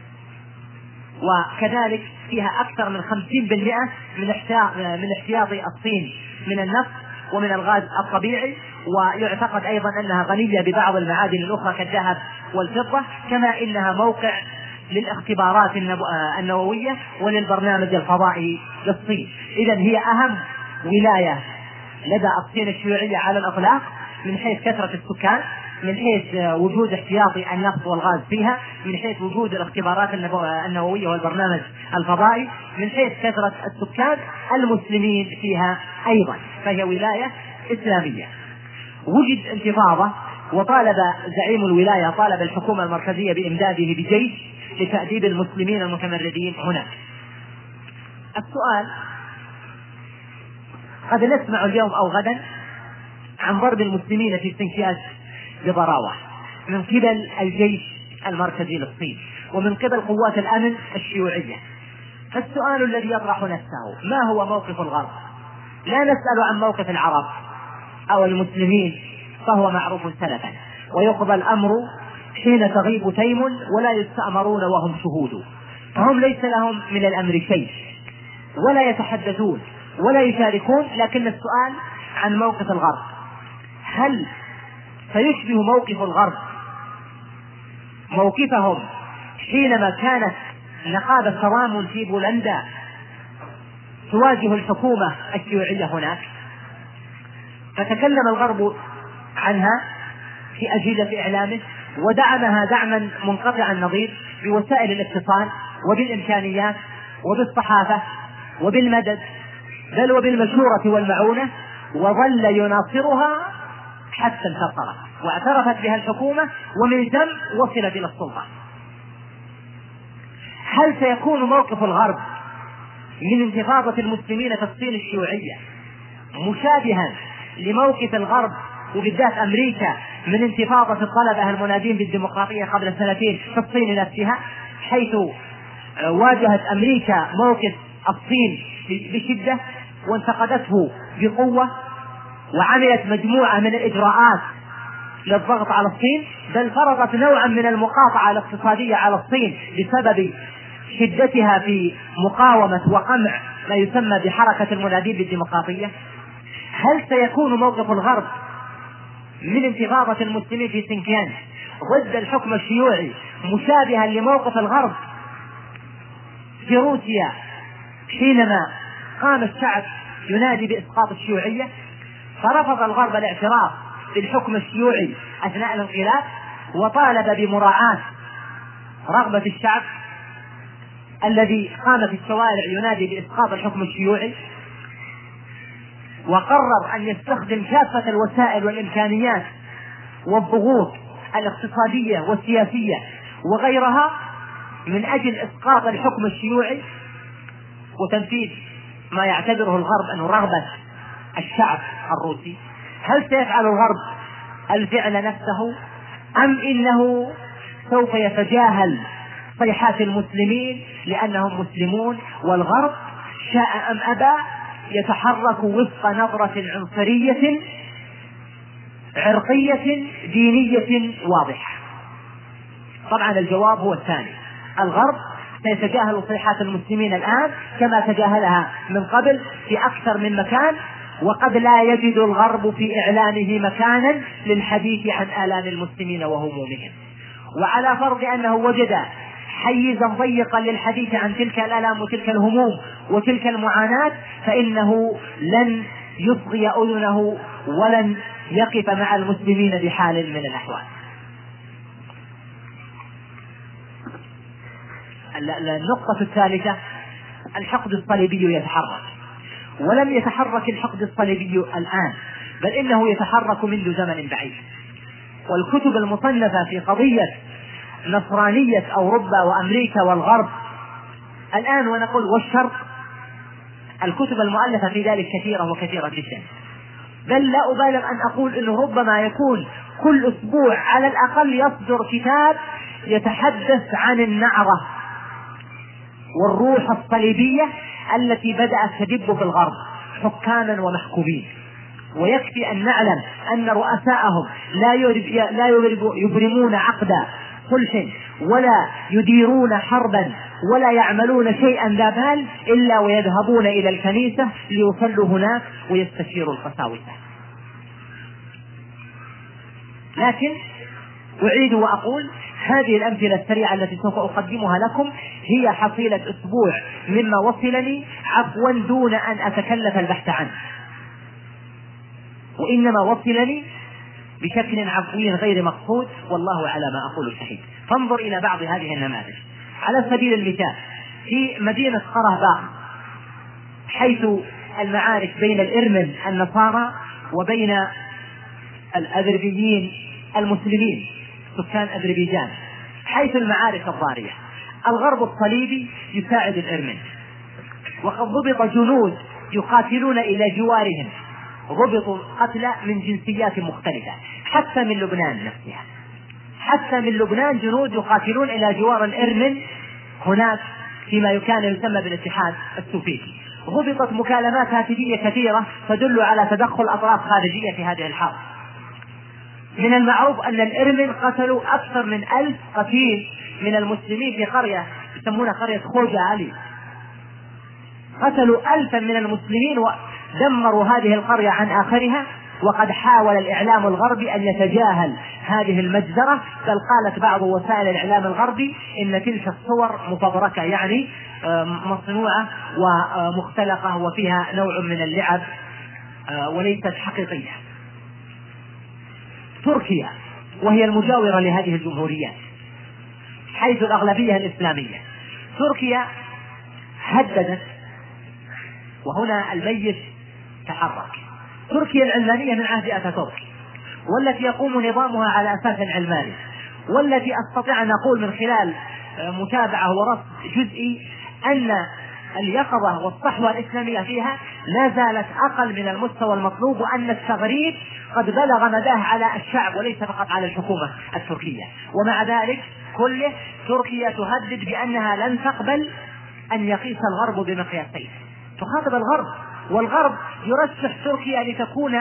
وكذلك فيها أكثر من خمسين بالمئة من احتياط الصين من النفط ومن الغاز الطبيعي، ويعتقد أيضا أنها غنية ببعض المعادن الأخرى كالذهب والفضة، كما إنها موقع للاختبارات النووية وللبرنامج الفضائي للصين. إذن هي أهم ولاية لدى الصين الشيوعية على الإطلاق من حيث كثرة السكان، من حيث وجود احتياطي النفط والغاز فيها، من حيث وجود الاختبارات النووية والبرنامج الفضائي، من حيث كثرة السكان المسلمين فيها أيضا، فهي ولاية إسلامية. وجد انتفاضة وطالب زعيم الولاية طالب الحكومة المركزية بإمداده بجيش لتأديب المسلمين المتمردين هناك. السؤال: قد نسمع اليوم أو غدا عن ضرب المسلمين في سنكياج بضراوة من قبل الجيش المركزي للصين ومن قبل قوات الأمن الشيوعية. فالسؤال الذي يطرح نفسه: ما هو موقف الغرب؟ لا نسأل عن موقف العرب أو المسلمين فهو معروف سلفا، ويقضى الأمر حين تغيب تيم ولا يستأمرون وهم شهود، فهم ليس لهم من الأمر شيء ولا يتحدثون ولا يشاركون. لكن السؤال عن موقف الغرب: هل سيشبه موقف الغرب موقفهم حينما كانت نقابة تضامن في بولندا تواجه الحكومة الشيوعية هناك؟ فتكلم الغرب عنها في أجهزة إعلامه ودعمها دعما منقطع النظير بوسائل الاتصال وبالإمكانيات وبالصحافة وبالمدد، بل وبالمشورة والمعونة، وظل يناصرها حتى انتصرت واعترفت بها الحكومة ومن ثم وصلت إلى السلطة. هل سيكون موقف الغرب من انتفاضة المسلمين في الصين الشيوعية مشابها لموقف الغرب وبالذات أمريكا من انتفاضة الطلبة المنادين بالديمقراطية قبل سنتين في الصين نفسها، حيث واجهت أمريكا موقف الصين بشدة وانتقدته بقوة وعملت مجموعة من الإجراءات للضغط على الصين، بل فرضت نوعا من المقاطعة الاقتصادية على الصين بسبب شدتها في مقاومة وقمع ما يسمى بحركة المنادين بالديمقراطية؟ هل سيكون موقف الغرب من انتفاضة المسلمين في سينكيانج ضد الحكم الشيوعي مشابها لموقف الغرب في روسيا حينما قام الشعب ينادي بإسقاط الشيوعية فرفض الغرب الاعتراف بالحكم الشيوعي أثناء الانقلاب وطالب بمراعاة رغبة الشعب الذي قام في الشوارع ينادي بإسقاط الحكم الشيوعي، وقرر أن يستخدم كافة الوسائل والإمكانيات والضغوط الاقتصادية والسياسية وغيرها من أجل إسقاط الحكم الشيوعي وتنفيذ ما يعتبره الغرب أنه رغبة الشعب الروسي. هل سيفعل الغرب الفعل نفسه أم إنه سوف يتجاهل صيحات المسلمين لأنهم مسلمون، والغرب شاء أم أبى يتحرك وفق نظرة عنصرية عرقية دينية واضحة؟ طبعا الجواب هو الثاني. الغرب سيتجاهل صيحات المسلمين الآن كما تجاهلها من قبل في أكثر من مكان، وقد لا يجد الغرب في إعلامه مكانا للحديث عن آلام المسلمين وهمومهم. وعلى فرض أنه وجد حيزا ضيقا للحديث عن تلك الآلام وتلك الهموم وتلك المعاناة فإنه لن يصغي أذنه ولن يقف مع المسلمين بحال من الأحوال. النقطة الثالثة: الحقد الصليبي يتحرك، ولم يتحرك الحقد الصليبي الآن، بل إنه يتحرك منذ زمن بعيد. والكتب المصنفة في قضية نصرانية أوروبا وأمريكا والغرب الآن ونقول والشرق الكتب المؤلفة في ذلك كثيرة وكثيرة جدا، بل لا أبالغ أن أقول أنه ربما يكون كل أسبوع على الأقل يصدر كتاب يتحدث عن النعرة والروح الصليبية التي بدأت تدب في الغرب حكاما ومحكومين. ويكفي أن نعلم أن رؤساءهم لا لا يبرمون عقد صلح ولا يديرون حربا ولا يعملون شيئا ذا بال إلا ويذهبون إلى الكنيسة ليصلوا هناك ويستشيروا القساوسة. لكن أعيد وأقول هذه الأمثلة السريعة التي سوف أقدمها لكم هي حصيلة أسبوع مما وصلني عفوا دون أن أتكلف البحث عنه، وإنما وصلني بشكل عفوي غير مقصود، والله على ما أقول شهيد. فانظر إلى بعض هذه النماذج. على سبيل المثال في مدينة قرهباغ، حيث المعارك بين الإرمن النصارى وبين الأذربيين المسلمين سكان أذربيجان، حيث المعارك الضارية، الغرب الصليبي يساعد الإرمن، وقد ضبط جنود يقاتلون إلى جوارهم، ضبطوا قتلى من جنسيات مختلفة حتى من لبنان نفسها، حتى من لبنان جنود يقاتلون إلى جوار الإرمن هناك فيما كان يسمى بالاتحاد السوفيتي. ضبطت مكالمات هاتفية كثيرة تدل على تدخل أطراف خارجية في هذه الحرب. من المعروف أن الإرمن قتلوا أكثر من ألف قتيل من المسلمين في قرية يسمونها قرية خوجة علي، قتلوا ألفا من المسلمين ودمروا هذه القرية عن آخرها. وقد حاول الإعلام الغربي أن يتجاهل هذه المجزرة، بل قالت بعض وسائل الإعلام الغربي إن تلك الصور مفبركة، يعني مصنوعة ومختلقة وفيها نوع من اللعب وليست حقيقية. تركيا وهي المجاورة لهذه الجمهوريات حيث الأغلبية الإسلامية، تركيا هددت، وهنا الميت تحرك، تركيا العلمانية من عهد أتاتورك، والتي يقوم نظامها على أساس علماني، والتي أستطيع أن أقول من خلال متابعة ورصد جزئي أن اليقظة والصحوة الإسلامية فيها لا زالت أقل من المستوى المطلوب، وأن التغريب قد بلغ مداه على الشعب وليس فقط على الحكومة التركية. ومع ذلك كله تركيا تهدد بأنها لن تقبل أن يقيس الغرب بمقياسين، تخاطب الغرب، والغرب يرشح تركيا لتكون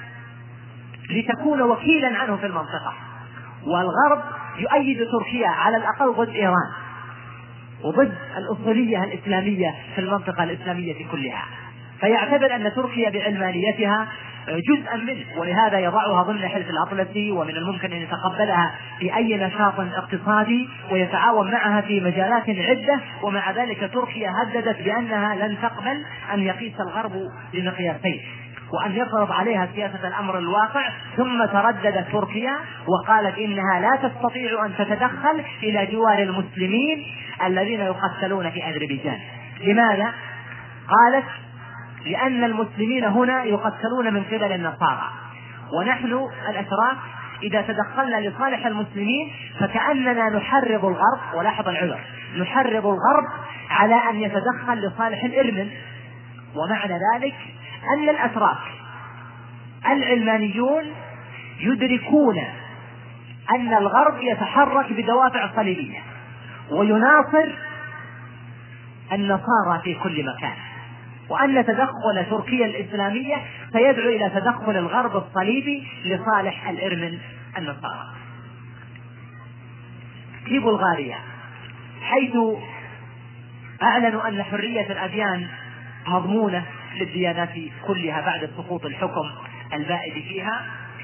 لتكون وكيلا عنه في المنطقة، والغرب يؤيد تركيا على الأقل ضد إيران وضد الأصولية الإسلامية في المنطقة الإسلامية كلها، فيعتبر أن تركيا بعلمانيتها جزءا منه، ولهذا يضعها ضمن حلف الأطلسي، ومن الممكن أن يتقبلها في أي نشاط اقتصادي ويتعاون معها في مجالات عدة. ومع ذلك تركيا هددت بأنها لن تقبل أن يقيس الغرب بمقياسين وأن يفرض عليها سياسة الأمر الواقع. ثم ترددت تركيا وقالت إنها لا تستطيع أن تتدخل إلى جوار المسلمين الذين يقتلون في أذربيجان. لماذا؟ قالت لأن المسلمين هنا يقتلون من قبل النصارى، ونحن الأتراك إذا تدخلنا لصالح المسلمين فكأننا نحرض الغرب، ولاحظ العذر، نحرض الغرب على أن يتدخل لصالح الإرمن. ومعنى ذلك أن الأتراك العلمانيون يدركون أن الغرب يتحرك بدوافع صليبية ويناصر النصارى في كل مكان، وأن تدخل تركيا الإسلامية سيدعو إلى تدخل الغرب الصليبي لصالح الإرمن النصارى. في بلغاريا حيث أعلنوا أن حرية الأديان مضمونة للديانات كلها بعد سقوط الحكم البائد فيها،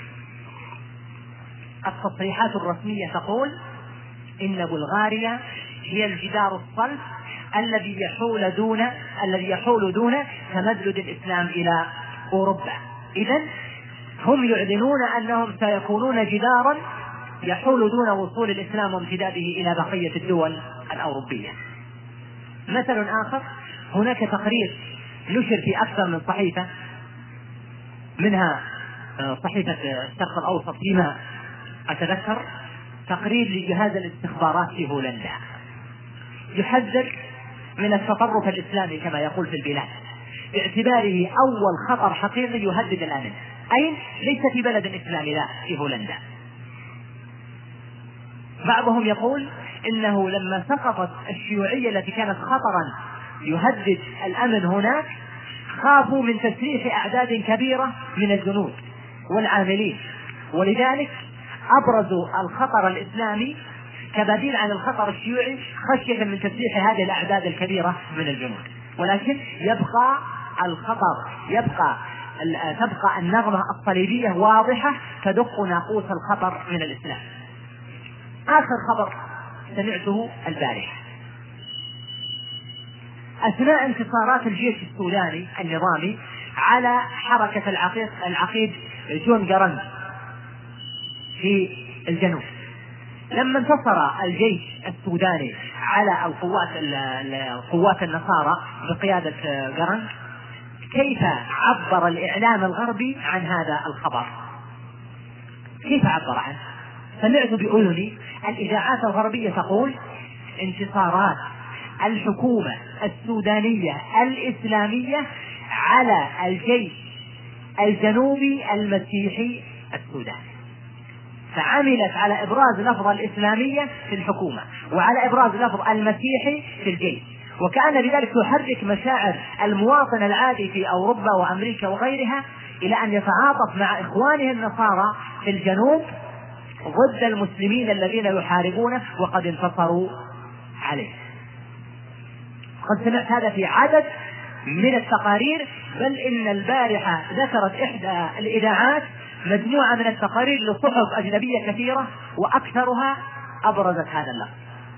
التصريحات الرسمية تقول إن بلغاريا هي الجدار الصلب الذي يحول دون الذي يحول دون تمدد الإسلام إلى أوروبا. إذن هم يعلنون أنهم سيكونون جدارا يحول دون وصول الإسلام وامتداده إلى بقية الدول الأوروبية. مثل آخر، هناك تقرير نشر في أكثر من صحيفة، منها صحيفة الشرق الأوسط فيما أتذكر، تقرير لجهاز الاستخبارات في هولندا يحذر من التطرف الإسلامي كما يقول في البلاد، باعتباره أول خطر حقيقي يهدد الأمن. أين؟ ليس في بلد إسلامي، لا، في هولندا. بعضهم يقول إنه لما سقطت الشيوعية التي كانت خطرا يهدد الأمن هناك، خافوا من تسليح أعداد كبيرة من الجنود والعاملين، ولذلك أبرزوا الخطر الإسلامي كبديل عن الخطر الشيوعي خشية من تسليح هذه الأعداد الكبيرة من الجنود. ولكن يبقى الخطر، يبقى تبقى النغمة الصليبية واضحة تدق ناقوس الخطر من الإسلام. آخر خبر سمعته البارحة أثناء انتصارات الجيش السوداني النظامي على حركة العقيد, العقيد جون جرند في الجنوب. لما انتصر الجيش السوداني على القوات القوات النصارى بقيادة جرند، كيف عبر الإعلام الغربي عن هذا الخبر؟ كيف عبر عنه؟ سمعت بأذني الإذاعات الغربية تقول انتصارات الحكومة السودانية الإسلامية على الجيش الجنوبي المسيحي السوداني، فعملت على إبراز لفظ الإسلامية في الحكومة وعلى إبراز لفظ المسيحي في الجيش، وكان بذلك تحرك مشاعر المواطن العادي في أوروبا وأمريكا وغيرها إلى أن يتعاطف مع إخوانه النصارى في الجنوب ضد المسلمين الذين يحاربونه وقد انتصروا عليه. قد سمعت هذا في عدد من التقارير، بل إن البارحة ذكرت إحدى الإذاعات مجموعة من التقارير لصحف أجنبية كثيرة وأكثرها أبرزت هذا اللفظ.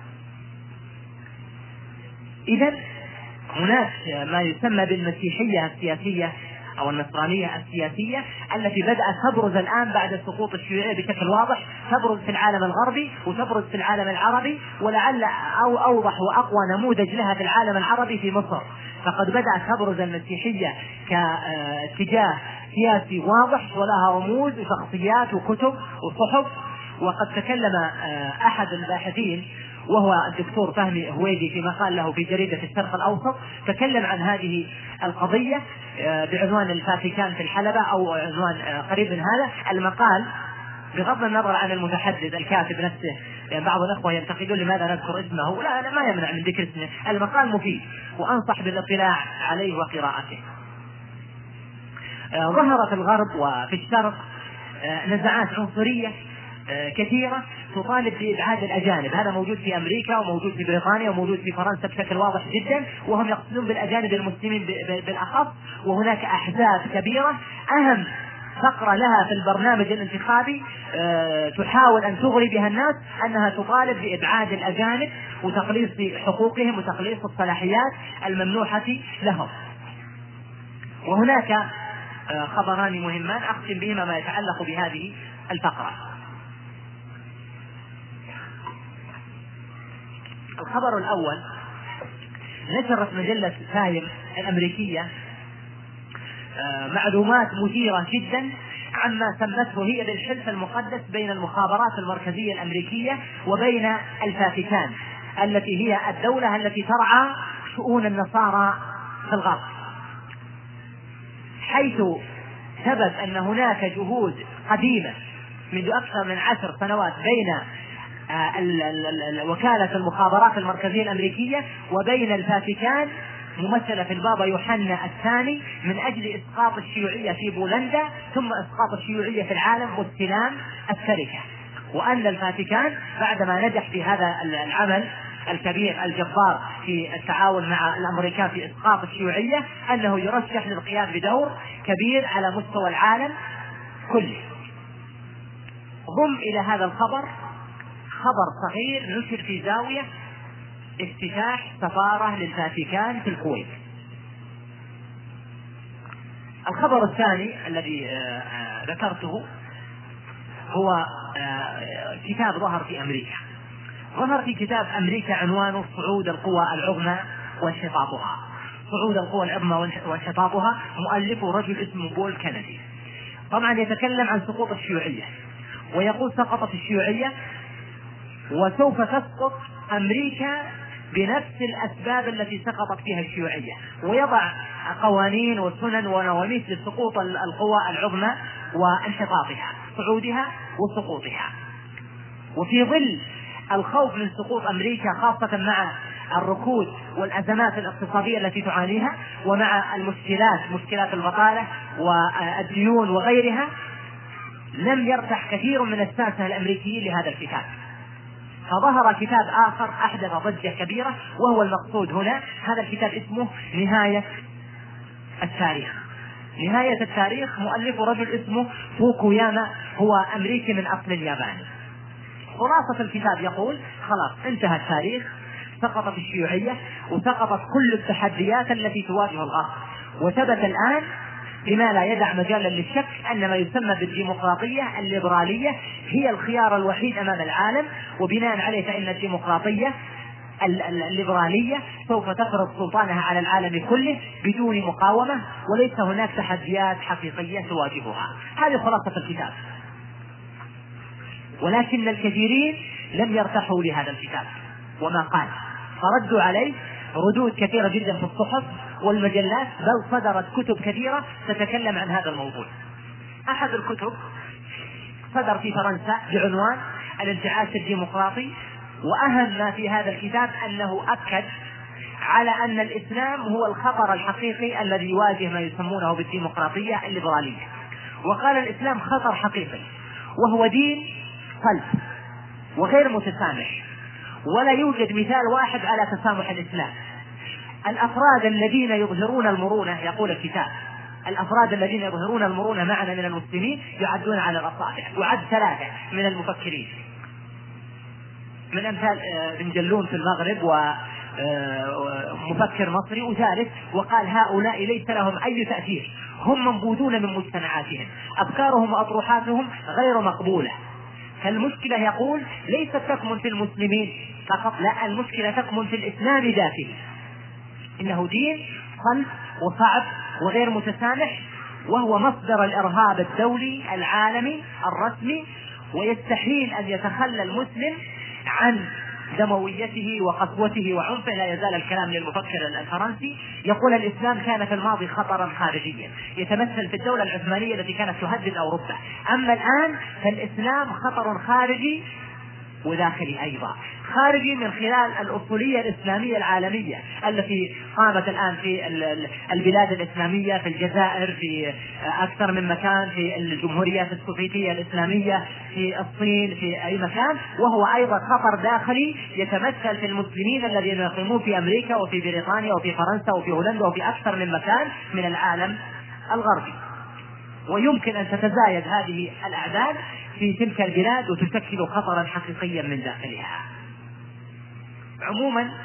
إذن هناك ما يسمى بالمسيحية السياسية أو النصرانية السياسية التي بدأت تبرز الآن بعد سقوط الشيوعية بشكل واضح، تبرز في العالم الغربي وتبرز في العالم العربي، ولعل أو أوضح وأقوى نموذج لها في العالم العربي في مصر. فقد بدأت تبرز المسيحية كاتجاه سياسي واضح ولها رموز وشخصيات وكتب وصحف. وقد تكلم أحد الباحثين وهو الدكتور فهمي هويدي في مقال له في جريدة الشرق الأوسط، تكلم عن هذه القضية بعنوان الفاتيكان في الحلبة أو عنوان قريب من هذا المقال، بغض النظر عن المتحدث الكاتب نفسه. يعني بعض الأخوة ينتقدون لماذا نذكر اسمه، لا أنا ما يمنع من ذكر اسمه، المقال مفيد وأنصح بالاطلاع عليه وقراءته. ظهرت في الغرب وفي الشرق نزعات عنصرية كثيرة تطالب بإبعاد الأجانب، هذا موجود في أمريكا وموجود في بريطانيا وموجود في فرنسا بشكل واضح جدا، وهم يقصدون بالأجانب المسلمين بالأخص. وهناك أحزاب كبيرة أهم فقرة لها في البرنامج الانتخابي تحاول أن تغري بها الناس أنها تطالب بإبعاد الأجانب وتقليص حقوقهم وتقليص الصلاحيات الممنوحة لهم. وهناك خبران مهمان أختم بهما ما يتعلق بهذه الفقرة. الخبر الأول، نشرت مجلة تايم الأمريكية معلومات مثيرة جدا عما سمته هي بالحلف المقدس بين المخابرات المركزية الأمريكية وبين الفاتيكان التي هي الدولة التي ترعى شؤون النصارى في الغرب، حيث ثبت أن هناك جهود قديمة منذ أكثر من عشر سنوات بين وكالة المخابرات المركزية الأمريكية وبين الفاتيكان ممثلة في البابا يوحنا الثاني من أجل إسقاط الشيوعية في بولندا ثم إسقاط الشيوعية في العالم واستلام التركة. وأن الفاتيكان بعدما نجح في هذا العمل الكبير الجبار في التعاون مع الأمريكان في إسقاط الشيوعية أنه يرشح للقيام بدور كبير على مستوى العالم كله. ضم إلى هذا الخبر خبر صغير نشر في زاوية افتتاح سفارة للفاتيكان في الكويت. الخبر الثاني الذي ذكرته هو كتاب ظهر في أمريكا، ظهر في كتاب أمريكا عنوانه صعود القوى العظمى وانحطاطها. صعود القوى العظمى وانحطاطها، مؤلفه رجل اسمه بول كندي. طبعا يتكلم عن سقوط الشيوعية ويقول سقطت الشيوعية وسوف تسقط أمريكا بنفس الأسباب التي سقطت فيها الشيوعية، ويضع قوانين وسنن ونواميس لسقوط القوى العظمى وانحطاطها، صعودها وسقوطها. وفي ظل الخوف من سقوط أمريكا خاصة مع الركود والأزمات الاقتصادية التي تعانيها، ومع المشكلات مشكلات البطالة والديون وغيرها، لم يرتح كثير من الساسة الأمريكيين لهذا الكتاب، فظهر كتاب آخر أحدث ضجة كبيرة، وهو المقصود هنا. هذا الكتاب اسمه نهاية التاريخ. نهاية التاريخ مؤلفه رجل اسمه فوكوياما، هو أمريكي من أصل ياباني. خلاصة الكتاب يقول: خلاص انتهى التاريخ، سقطت الشيوعية وسقطت كل التحديات التي تواجه الغرب، وثبت الآن بما لا يدع مجالا للشك أن ما يسمى بالديمقراطية الليبرالية هي الخيار الوحيد أمام العالم، وبناء عليه فإن الديمقراطية الليبرالية سوف تفرض سلطانها على العالم كله بدون مقاومة، وليس هناك تحديات حقيقية تواجهها. هذه خلاصة الكتاب. ولكن الكثيرين لم يرتاحوا لهذا الكتاب وما قال، فردوا عليه ردود كثيرة جدا في الصحف والمجلات، بل صدرت كتب كثيرة تتكلم عن هذا الموضوع. أحد الكتب صدر في فرنسا بعنوان الانتعاش الديمقراطي، وأهم ما في هذا الكتاب أنه أكد على أن الإسلام هو الخطر الحقيقي الذي يواجه ما يسمونه بالديمقراطية الليبرالية. وقال الإسلام خطر حقيقي، وهو دين صلب وغير متسامح، ولا يوجد مثال واحد على تسامح الإسلام. الأفراد الذين يظهرون المرونة، يقول الكتاب، الأفراد الذين يظهرون المرونة معنا من المسلمين يعدون على الأصابع، وعد ثلاثة من المفكرين، من أمثال بن جلون في المغرب ومفكر مصري، وثالث وقال: هؤلاء ليس لهم أي تأثير، هم منبوذون من مجتمعاتهم، أفكارهم وأطروحاتهم غير مقبولة. فالمشكلة يقول ليست تكمن في المسلمين فقط، لا، المشكلة تكمن في الإسلام داخله، إنه دين صلب وصعب وغير متسامح، وهو مصدر الإرهاب الدولي العالمي الرسمي، ويستحيل أن يتخلى المسلم عن دمويته وقسوته وعنفه. لا يزال الكلام للمفكر الفرنسي، يقول: الإسلام كان في الماضي خطرا خارجيا يتمثل في الدولة العثمانية التي كانت تهدد أوروبا، أما الآن فالإسلام خطر خارجي وداخلي أيضا. خارجي من خلال الأصولية الإسلامية العالمية التي قامت الآن في البلاد الإسلامية، في الجزائر، في أكثر من مكان، في الجمهوريات السوفيتية الإسلامية، في الصين، في أي مكان. وهو أيضا خطر داخلي يتمثل في المسلمين الذين يقيمون في أمريكا وفي بريطانيا وفي فرنسا وفي هولندا وفي أكثر من مكان من العالم الغربي. ويمكن أن تتزايد هذه الأعداد في تلك البلاد وتشكل خطرا حقيقيا من داخلها. عموما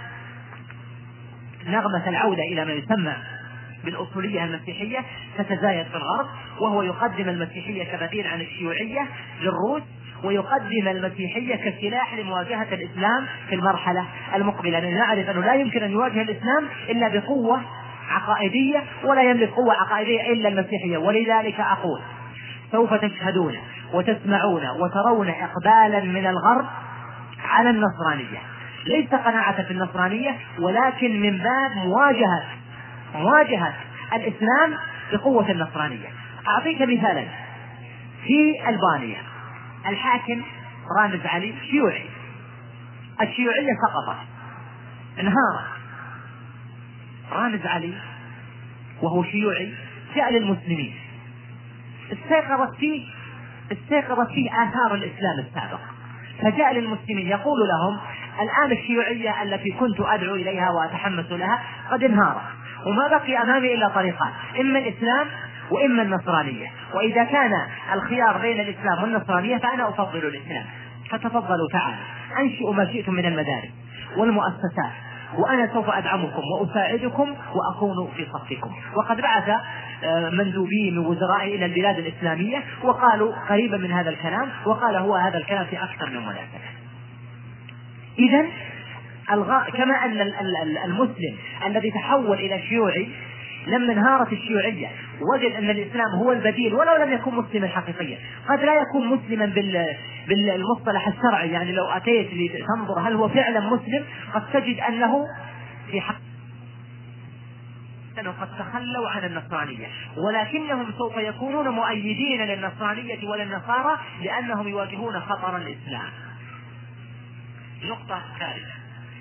نغمة العودة إلى ما يسمى بالأصولية المسيحية تتزايد في الغرب، وهو يقدم المسيحية كبديل عن الشيوعية للروس، ويقدم المسيحية كسلاح لمواجهة الإسلام في المرحلة المقبلة، لأنه نعرف أنه لا يمكن أن يواجه الإسلام إلا بقوة عقائدية، ولا يملك قوة عقائدية إلا المسيحية. ولذلك أقول: سوف تشهدون وتسمعون وترون إقبالا من الغرب على النصرانية، ليس قناعة في النصرانية، ولكن من باب مواجهة مواجهة الإسلام بقوة النصرانية. أعطيك مثالا: في ألبانيا الحاكم رامز علي شيوعي، الشيوعية سقطت، انهارت. رامز علي وهو شيوعي جاء للمسلمين، استيقظت فيه استيقظت فيه آثار الإسلام السابق، فجاء للمسلمين يقول لهم: الآن الشيوعية التي كنت أدعو إليها وأتحمس لها قد انهارت، وما بقي أمامي إلا طريقان، إما الإسلام وإما النصرانية، وإذا كان الخيار بين الإسلام والنصرانية فأنا أفضل الإسلام، فتفضلوا تعالوا أنشئوا ما شئتم من المدارس والمؤسسات، وأنا سوف أدعمكم وأساعدكم وأكون في صفكم. وقد بعث مندوبين ووزراء إلى البلاد الإسلامية وقالوا قريبا من هذا الكلام، وقال هو هذا الكلام في أكثر من مناسبة. إذن كما أن المسلم الذي تحول إلى شيوعي لما انهارت الشيوعية وجد أن الإسلام هو البديل، ولو لم يكن مسلما حقيقيا، قد لا يكون مسلما بالمصطلح الشرعي، يعني لو أتيت لتنظر هل هو فعلا مسلم قد تجد أنه في حق أنه قد تخلوا عن النصرانية، ولكنهم سوف يكونون مؤيدين للنصرانية وللنصارى لأنهم يواجهون خطر الإسلام. نقطة ثالثة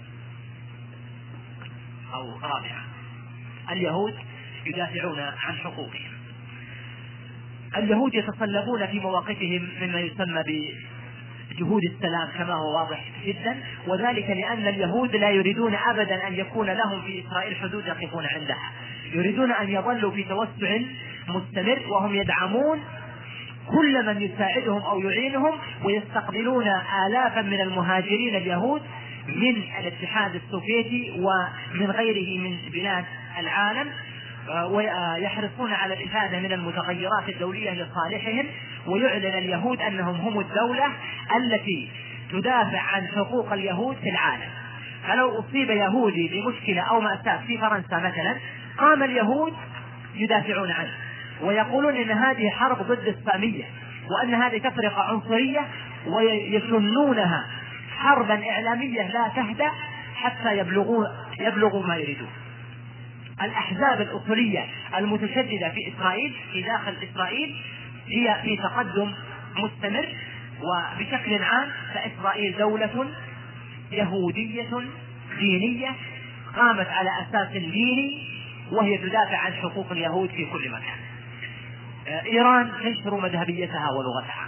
أو رابعة، اليهود يدافعون عن حقوقهم. اليهود يتصلبون في مواقفهم مما يسمى بجهود السلام كما هو واضح جدا، وذلك لأن اليهود لا يريدون أبدا أن يكون لهم في إسرائيل حدود يقفون عندها، يريدون أن يظلوا في توسع مستمر، وهم يدعمون كل من يساعدهم أو يعينهم، ويستقبلون آلافا من المهاجرين اليهود من الاتحاد السوفيتي ومن غيره من بلاد العالم، ويحرصون على الإفادة من المتغيرات الدولية لصالحهم. ويعلن اليهود أنهم هم الدولة التي تدافع عن حقوق اليهود في العالم. فلو أصيب يهودي بمشكلة أو مأساة في فرنسا مثلا، قام اليهود يدافعون عنه ويقولون إن هذه حرب ضد السامية، وأن هذه تفرقة عنصرية، ويسنونها حربا إعلامية لا تهدأ حتى يبلغوا يبلغوا ما يريدون. الأحزاب الأصولية المتشددة في إسرائيل في داخل إسرائيل هي في تقدم مستمر، وبشكل عام فإسرائيل دولة يهودية دينية قامت على أساس ديني، وهي تدافع عن حقوق اليهود في كل مكان. إيران تنشر مذهبيتها ولغتها.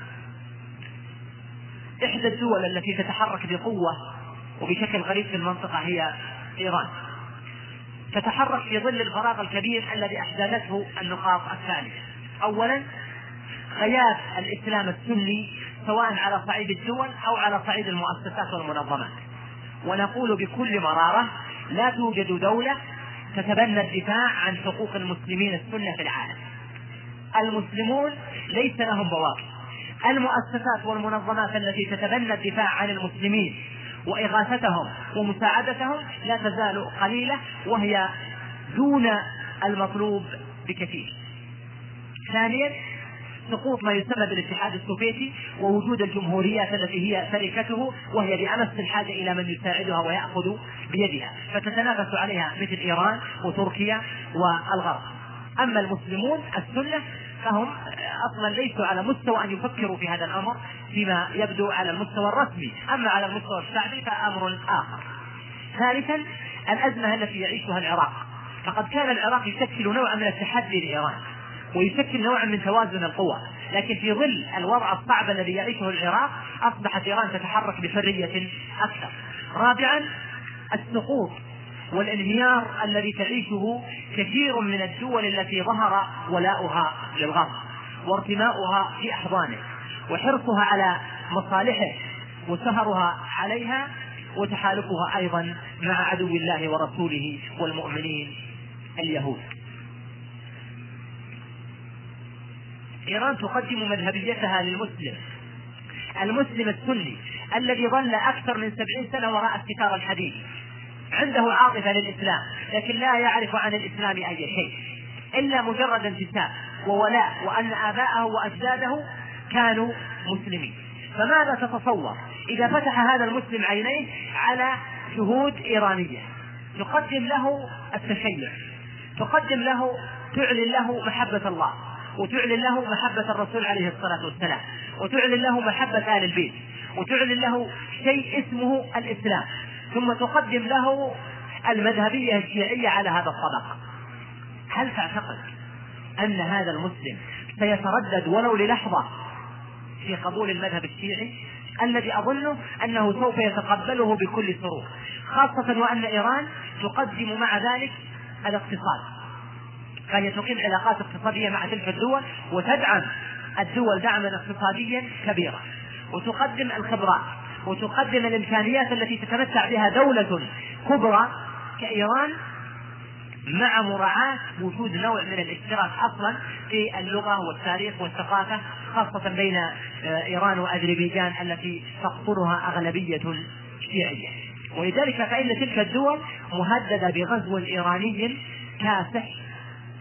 إحدى الدول التي تتحرك بقوة وبشكل غريب في المنطقة هي إيران، تتحرك في ظل الفراغ الكبير الذي أحدثته النقاط الثالثة. أولا، غياب الإسلام السني سواء على صعيد الدول أو على صعيد المؤسسات والمنظمات. ونقول بكل مرارة لا توجد دولة تتبنى الدفاع عن حقوق المسلمين السنة في العالم. المسلمون ليس لهم بواقي. المؤسسات والمنظمات التي تتبنى الدفاع عن المسلمين وإغاثتهم ومساعدتهم لا تزال قليلة، وهي دون المطلوب بكثير. ثانيا، سقوط ما يسمى بالاتحاد السوفيتي ووجود الجمهوريات التي هي شركته، وهي بأمس الحاجة إلى من يساعدها ويأخذ بيدها، فتتنافس عليها مثل إيران وتركيا والغرب. أما المسلمون السنة فهم أصلا ليسوا على مستوى أن يفكروا في هذا الأمر فيما يبدو على المستوى الرسمي، أما على المستوى الشعبي فأمر آخر. ثالثا، الأزمة التي يعيشها العراق، فقد كان العراق يشكل نوعا من التحدي لإيران ويشكل نوعا من توازن القوى، لكن في ظل الوضع الصعب الذي يعيشه العراق أصبحت إيران تتحرك بحرية أكثر. رابعا، السقوط والانهيار الذي تعيشه كثير من الدول التي ظهر ولاؤها للغرب وارتماؤها في أحضانه وحرصها على مصالحه وسهرها عليها وتحالفها أيضا مع عدو الله ورسوله والمؤمنين اليهود. إيران تقدم مذهبيتها للمسلم المسلم السني الذي ظل أكثر من سبعين سنة وراء الستار الحديد، عنده عاطفة للإسلام لكن لا يعرف عن الإسلام أي شيء إلا مجرد انتساب وولاء، وأن آباءه وأجداده كانوا مسلمين. فماذا تتصور إذا فتح هذا المسلم عينيه على شهود إيرانية تقدم له التشيع، تقدم له تعلن له محبة الله، وتعلن له محبة الرسول عليه الصلاة والسلام، وتعلن له محبة آل البيت، وتعلن له شيء اسمه الإسلام، ثم تقدم له المذهبية الشيعية على هذا الطبق؟ هل تعتقد أن هذا المسلم سيتردد ولو للحظة في قبول المذهب الشيعي الذي أظنه أنه سوف يتقبله بكل سرور، خاصة وأن إيران تقدم مع ذلك الاقتصاد، فهي تقيم علاقات اقتصادية مع تلك الدول وتدعم الدول دعما اقتصاديا كبيرا، وتقدم الخبرات وتقدم الإمكانيات التي تتمتع بها دولة كبرى كإيران، مع مراعاة وجود نوع من الاشتراك أصلا في اللغة والتاريخ والثقافة، خاصة بين إيران وأذربيجان التي تقطنها أغلبية شيعية. ولذلك فإن تلك الدول مهددة بغزو إيراني كاسح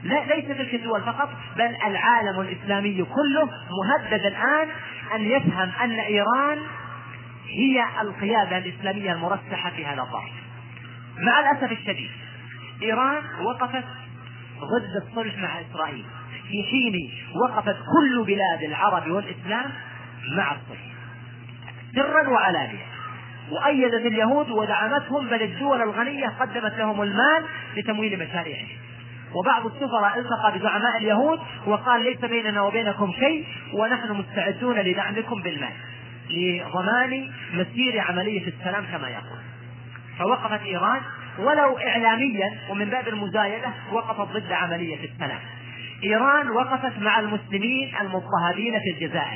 لا ليس تلك الدول فقط، بل العالم الإسلامي كله مهدد الآن أن يفهم أن إيران هي القيادة الإسلامية المرشحة في هذا الظرف. مع الأسف الشديد إيران وقفت ضد الصلح مع إسرائيل في حين وقفت كل بلاد العرب والإسلام مع الصلح سرا وعلانية، وأيدت اليهود ودعمتهم، بل الدول الغنية قدمت لهم المال لتمويل مشاريعهم. وبعض السفراء التقى بزعماء اليهود وقال ليس بيننا وبينكم شيء ونحن مستعدون لدعمكم بالمال لضمان مسير عملية السلام كما يقول. فوقفت إيران ولو إعلاميا ومن باب المزايدة وقفت ضد عملية السلام. إيران وقفت مع المسلمين المضطهدين في الجزائر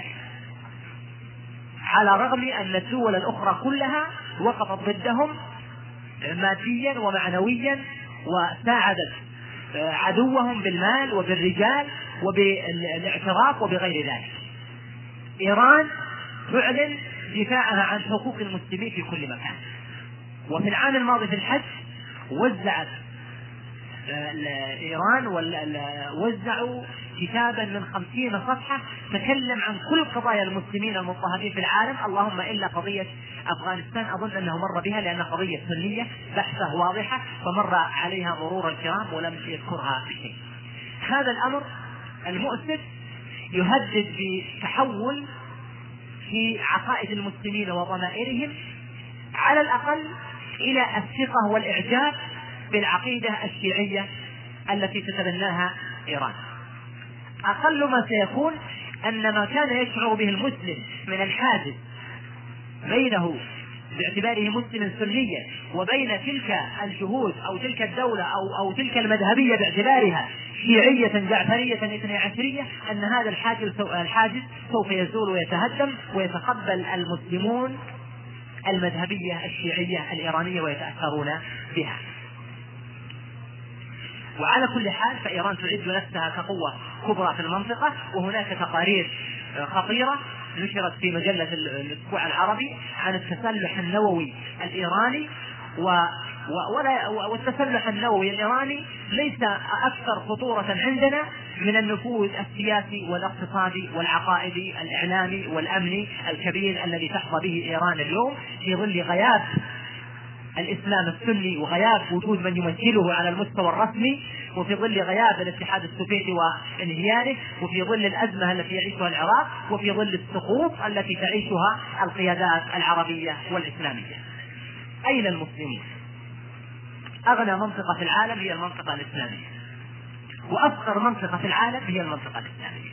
على رغم أن الدول الأخرى كلها وقفت ضدهم ماديا ومعنويا وساعدت عدوهم بالمال وبالرجال وبالاعتراف وبغير ذلك. إيران تعلن دفاعها عن حقوق المسلمين في كل مكان. وفي العام الماضي في الحج وزعت إيران وزعوا كتابا من خمسين صفحة تكلم عن كل قضايا المسلمين المضطهدين في العالم، اللهم إلا قضية أفغانستان أظن أنه مر بها لأن قضية سنية بحثة واضحة فمر عليها مرور الكرام ولم يذكرها بشيء. هذا الأمر المؤسف يهدد بتحول في عقائد المسلمين وضمائرهم على الأقل إلى الثقة والإعجاب بالعقيدة الشيعية التي تتبناها إيران. أقل ما سيكون أن ما كان يشعر به المسلم من الحاجز بينه باعتباره مسلم سنيا وبين تلك الجهود أو تلك الدولة أو, أو تلك المذهبية باعتبارها شيعية جعفرية اثني عشرية، أن هذا الحاجز سوف يزول ويتهدم ويتقبل المسلمون المذهبية الشيعية الإيرانية ويتأثرون بها. وعلى كل حال فإيران تعد نفسها كقوة كبرى في المنطقة، وهناك تقارير خطيرة نشرت في مجلة الأسبوع العربي عن التسلح النووي الإيراني و والتسلح النووي الإيراني ليس أكثر خطورة عندنا من النفوذ السياسي والاقتصادي والعقائدي الإعلامي والأمني الكبير الذي تحظى به إيران اليوم في ظل غياب الإسلام السني وغياب وجود من يمثله على المستوى الرسمي، وفي ظل غياب الاتحاد السوفيتي وانهياره، وفي ظل الأزمة التي يعيشها العراق، وفي ظل السقوط التي تعيشها القيادات العربية والإسلامية. أين المسلمين؟ أغنى منطقة في العالم هي المنطقة الإسلامية، وأفقر منطقة في العالم هي المنطقة الإسلامية.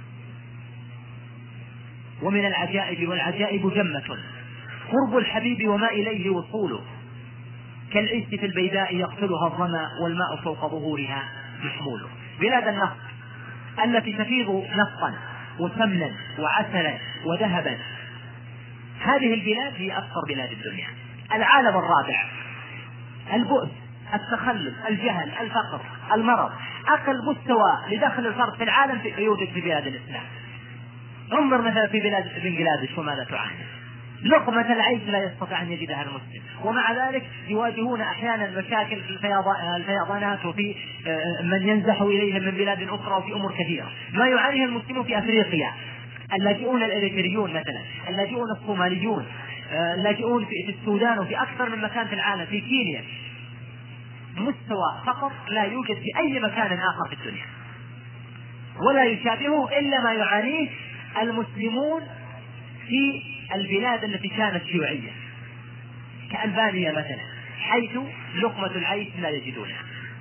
ومن العجائب والعجائب جمة قرب الحبيب وما إليه وصوله، كالعيس في البيداء يقتلها الظما والماء فوق ظهورها محمول. بلاد النفط التي تفيض نفطا وسمنا وعسلا وذهبا، هذه البلاد هي أفقر بلاد الدنيا. العالم الرابع، البؤس، التخلف، الجهل، الفقر، المرض، أقل مستوى لدخل الفرد في العالم يوجد في بلاد الإسلام. انظر مثلا في بلاد بنغلاديش وماذا تعاني، لقمة العيش لا يستطيع أن يجدها المسلم، ومع ذلك يواجهون أحيانا مشاكل في الفيضانات وفي من ينزح إليهم من بلاد أخرى وفي أمور كثيرة. ما يعانيه المسلمون في أفريقيا، اللاجئون الإريتريون مثلا، اللاجئون الصوماليون، اللاجئون في السودان وفي أكثر من مكان في العالم، في كينيا، مستوى فقط لا يوجد في أي مكان آخر في الدنيا، ولا يشابهه إلا ما يعانيه المسلمون في البلاد التي كانت شيوعية كألبانيا مثلا، حيث لقمة العيش لا يجدونها.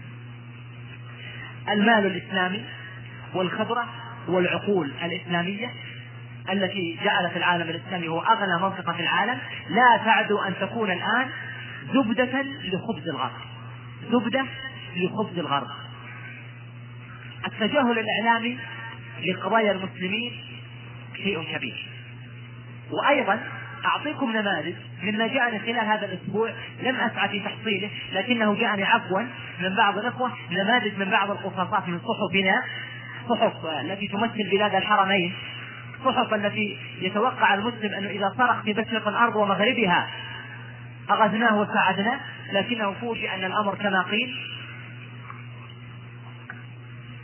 المال الإسلامي والخبرة والعقول الإسلامية التي جعلت العالم الإسلامي هو أغنى منطقة في العالم لا تعدو أن تكون الآن زبدة لخبز الغرب، زبدة لخبز الغرب. التجاهل الإعلامي لقضايا المسلمين شيء كبير. وأيضا أعطيكم نماذج مما جاءني خلال هذا الأسبوع، لم أسعى في تحصيله لكنه جاءني عفوا من بعض الأخوة، نماذج من بعض القصاصات من صحفنا، صحف التي تمثل بلاد الحرمين، صحف التي يتوقع المسلم أنه إذا صرخ في مشرق الأرض ومغربها أغذناه وساعدناه، لكنه فوجئ أن الأمر كما قيل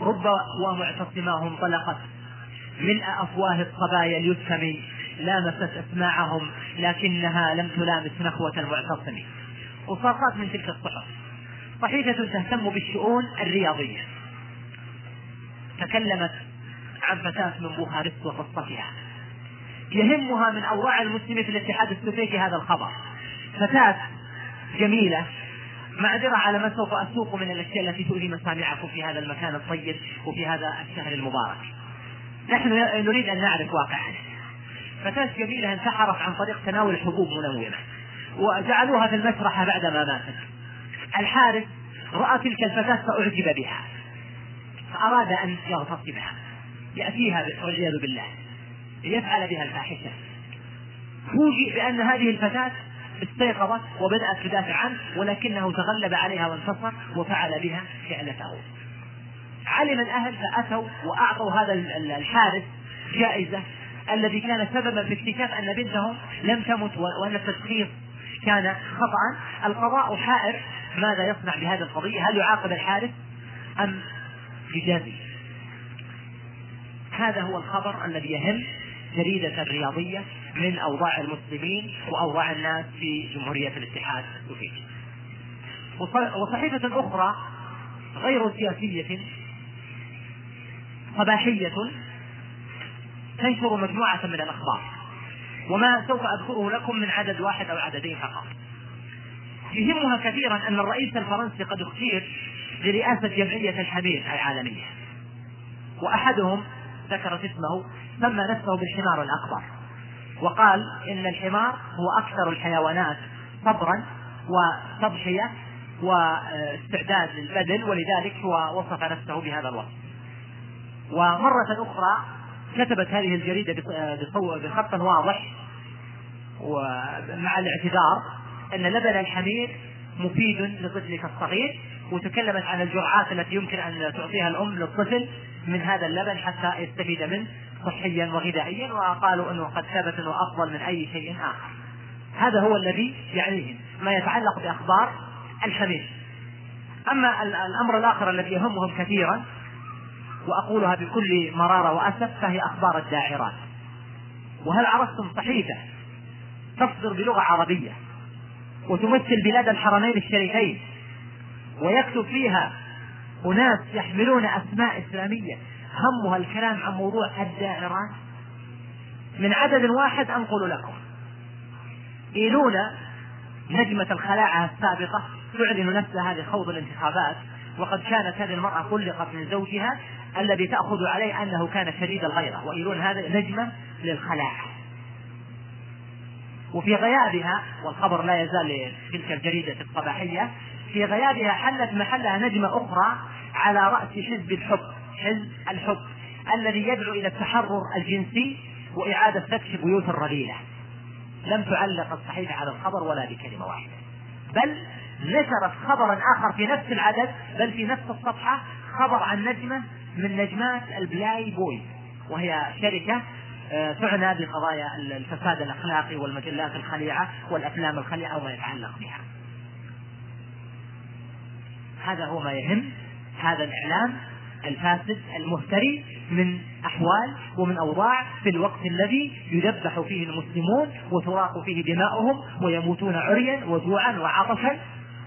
رب ومعتصماهم طلقت ملء أفواه الصبايا اليتم، لامست أسماعهم لكنها لم تلامس نخوة المعتصم. وصارت من تلك الصحف صحيفة تهتم بالشؤون الرياضية، تكلمت عن فتاة من بوخارست وقصتها، يهمها من أوضاع المسلمين في الاتحاد السوفيتي هذا الخبر. فتاة جميلة، معذرة على ما سوف أسوق من الأشياء التي تؤذي مسامعكم في هذا المكان الطيب وفي هذا الشهر المبارك. نحن نريد أن نعرف واقعا. فتاة جميلة انتحرت عن طريق تناول حبوب منومة وجعلوها في المسرحة بعدما ماتت. الحارس رأى تلك الفتاة فأعجب بها، فأراد أن يغتصبها، يأتيها والعياذ بالله ليفعل بها الفاحشة. فوجئ بأن هذه الفتاة استيقظت وبدأت تدافع عنه، ولكنه تغلب عليها وانتصر وفعل بها فعلته. علم الأهل فأتوا وأعطوا هذا الحارس جائزة الذي كان سببا في اكتشاف أن بنتهم لم تمت وأن التشخيص كان خطأ. القضاء حائر ماذا يصنع بهذه القضية، هل يعاقب الحارس أم يجازي؟ هذا هو الخبر الذي يهم جريدة الرياضية من أوضاع المسلمين وأوضاع الناس في جمهورية الاتحاد السوفيتي. وصحيفة أخرى غير سياسية صباحية تنشر مجموعة من الأخبار، وما سوف أذكره لكم من عدد واحد أو عددين فقط. يهمها كثيرا أن الرئيس الفرنسي قد اختير لرئاسة جمعية الحمير العالمية، وأحدهم ذكرت اسمه سمى نفسه بالحمار الأكبر، وقال إن الحمار هو أكثر الحيوانات صبرا وتضحية واستعداد للبذل، ولذلك هو وصف نفسه بهذا الوصف. ومرة أخرى كتبت هذه الجريدة بخط واضح ومع الاعتذار أن لبن الحمير مفيد لطفلك الصغير، وتكلمت عن الجرعات التي يمكن أن تعطيها الأم للطفل من هذا اللبن حتى يستفيد منه صحيا وغذائيا، وقالوا أنه قد ثبت أنه أفضل من أي شيء آخر. هذا هو الذي يعنيهم ما يتعلق بأخبار الحمير. أما الأمر الآخر الذي يهمهم كثيرا، وأقولها بكل مرارة وأسف، فهي أخبار الداعرات. وهل عرفتم صحيفة تصدر بلغة عربية وتمثل بلاد الحرمين الشريفين ويكتب فيها أناس يحملون أسماء إسلامية همها الكلام عن موضوع الداعرات؟ من عدد واحد أنقل لكم. إيلونا نجمة الخلاعة السابقة تعلن نفسها لخوض الانتخابات، وقد كانت هذه المرأة طلقت من زوجها الذي تأخذ عليه أنه كان شديد الغيرة، وإيلون هذا نجمة للخلاعة. وفي غيابها، والخبر لا يزال تلك الجريدة الصباحية، في غيابها حلت محلها نجمة أخرى على رأس حزب الحب، حزب الحب الذي يدعو إلى التحرر الجنسي وإعادة فتح بيوت الرذيلة. لم تعلق الصحيفة على الخبر ولا بكلمة واحدة، بل نشرت خبرا آخر في نفس العدد، بل في نفس الصفحة، خبر عن نجمة من نجمات البلاي بوي، وهي شركة تعنى بقضايا الفساد الأخلاقي والمجلات الخليعة والأفلام الخليعة وما يتعلق بها. هذا هو ما يهم هذا الإعلام الفاسد المفتري من أحوال ومن أوضاع في الوقت الذي يذبح فيه المسلمون وتراق فيه دماؤهم ويموتون عريا وجوعا وعطشا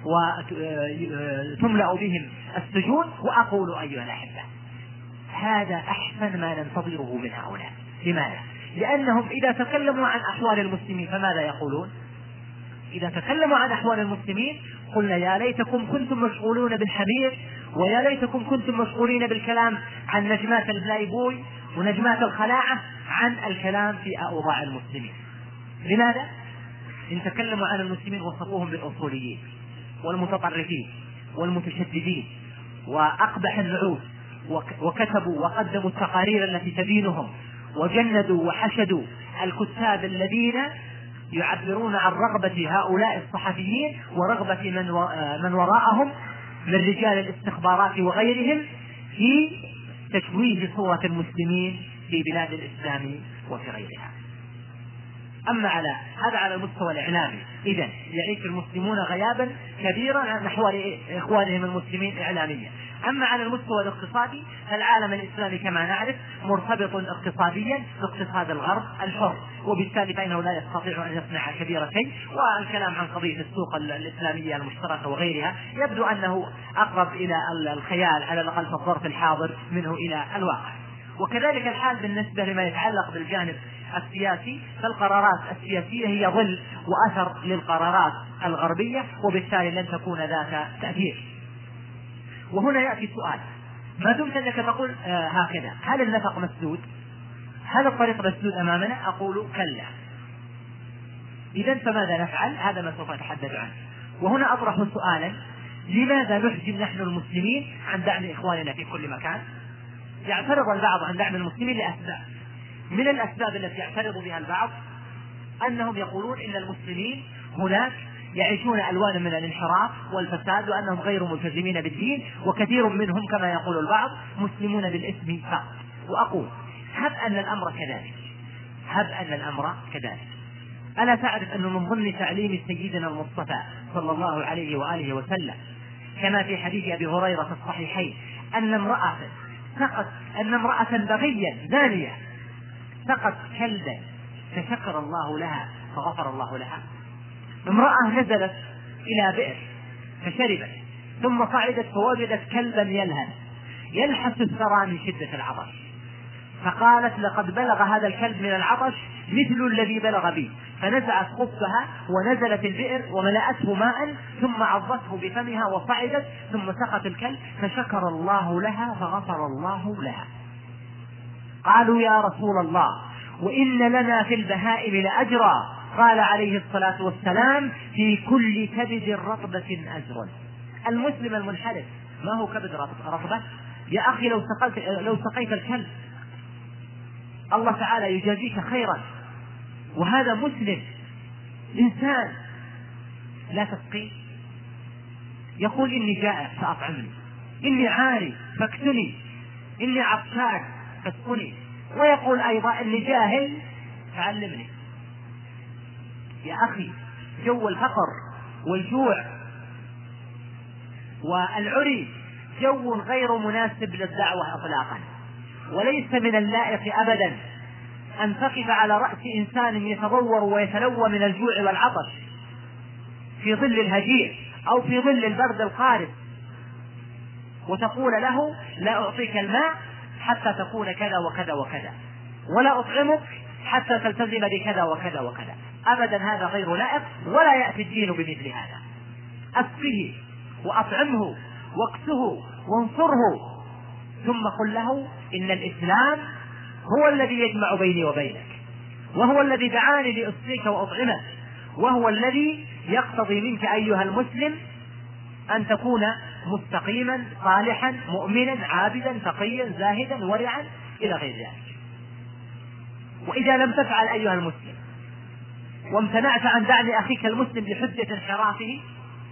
وتملأ بهم السجون. وأقول أيها الأحبة، هذا أحسن ما ننتظره من هؤلاء. لماذا؟ لأنهم إذا تكلموا عن أحوال المسلمين فماذا يقولون؟ إذا تكلموا عن أحوال المسلمين قلنا يا ليتكم كنتم مشغولون بالحمير، ويا ليتكم كنتم مشغولين بالكلام عن نجمات البلاي بوي ونجمات الخلاعة عن الكلام في أوضاع المسلمين. لماذا؟ إن تكلموا عن المسلمين وصفوهم بالأصوليين والمتطرفين والمتشددين وأقبح النعوت، وكتبوا وقدموا التقارير التي تدينهم، وجندوا وحشدوا الكتاب الذين يعبرون عن رغبة هؤلاء الصحفيين ورغبة من من وراءهم من رجال الاستخبارات وغيرهم في تشويه صورة المسلمين في بلاد الإسلام وفي غيرها. أما على هذا على المستوى الإعلامي، إذن يعيش المسلمون غيابا كبيرا نحو إخوانهم المسلمين إعلاميا. أما على المستوى الاقتصادي فالعالم الإسلامي كما نعرف مرتبط اقتصاديا باقتصاد الغرب الحر، وبالتالي فإنه لا يستطيع أن يصنع كبير شيء. والكلام عن قضية السوق الإسلامية المشتركة وغيرها يبدو أنه أقرب إلى الخيال على الأقل في الظرف الحاضر منه إلى الواقع. وكذلك الحال بالنسبة لما يتعلق بالجانب السياسي، فالقرارات السياسية هي ظل وأثر للقرارات الغربية، وبالتالي لن تكون ذات تأثير. وهنا يأتي سؤال: ما دمت أنك تقول آه هكذا، هل النفق مسدود؟ هل الطريق مسدود أمامنا؟ أقول كلا. إذن فماذا نفعل؟ هذا ما سوف نتحدث عنه. وهنا أطرح سؤالا: لماذا نحجم نحن المسلمين عن دعم إخواننا في كل مكان؟ يعترض البعض عن دعم المسلمين لأسباب. من الأسباب التي يعترض بها البعض أنهم يقولون إن المسلمين هناك يعيشون ألوان من الانحراف والفساد، وأنهم غير ملتزمين بالدين، وكثير منهم كما يقول البعض مسلمون بالاسم فقط. وأقول: هب أن الأمر كذلك، هب أن الأمر كذلك، ألا تعرف أن من ضمن تعليم سيدنا المصطفى صلى الله عليه وآله وسلم كما في حديث أبي هريرة في الصحيحين أن امرأة سقط أن امرأة بغيا زانية سقط كلبا فشكر الله لها فغفر الله لها. امرأة نزلت إلى بئر فشربت، ثم صعدت فوجدت كلبا يلهث يلحس الثرى من شدة العطش، فقالت: لقد بلغ هذا الكلب من العطش مثل الذي بلغ بي، فنزعت خفها ونزلت البئر وملأته ماء، ثم عضته بفمها وصعدت، ثم سقط الكلب فشكر الله لها فغفر الله لها. قالوا: يا رسول الله، وإن لنا في البهائم لأجرا. قال عليه الصلاة والسلام: في كل كبد رطبة أجر. المسلم المنحرف ما هو كبد رطبة؟ يا أخي لو سقيت, لو سقيت الكلب الله تعالى يجازيك خيرا، وهذا مسلم إنسان لا تسقي. يقول: إني جائع فأطعمني، إني عاري فاكسني، إني عطشان فاسقني، ويقول أيضا: إني جاهل فعلمني. يا أخي جو الفقر والجوع والعري جو غير مناسب للدعوة إطلاقا، وليس من اللائق أبدا أن تقف على رأس إنسان يتضور ويتلوى من الجوع والعطش في ظل الهجير أو في ظل البرد القارس وتقول له: لا أعطيك الماء حتى تكون كذا وكذا وكذا، ولا أطعمك حتى تلتزم بكذا وكذا وكذا. أبدا هذا غير لائق، ولا يأتي الدين بمثل هذا. أسقه وأطعمه واكسه وانصره، ثم قل له: إن الإسلام هو الذي يجمع بيني وبينك، وهو الذي دعاني لأسقيك وأطعمك، وهو الذي يقتضي منك أيها المسلم أن تكون مستقيما صالحا مؤمنا عابدا تقيا زاهدا ورعا إلى غير ذلك. وإذا لم تفعل أيها المسلم وامتنعت عن دعم أخيك المسلم بحجة انحرافه،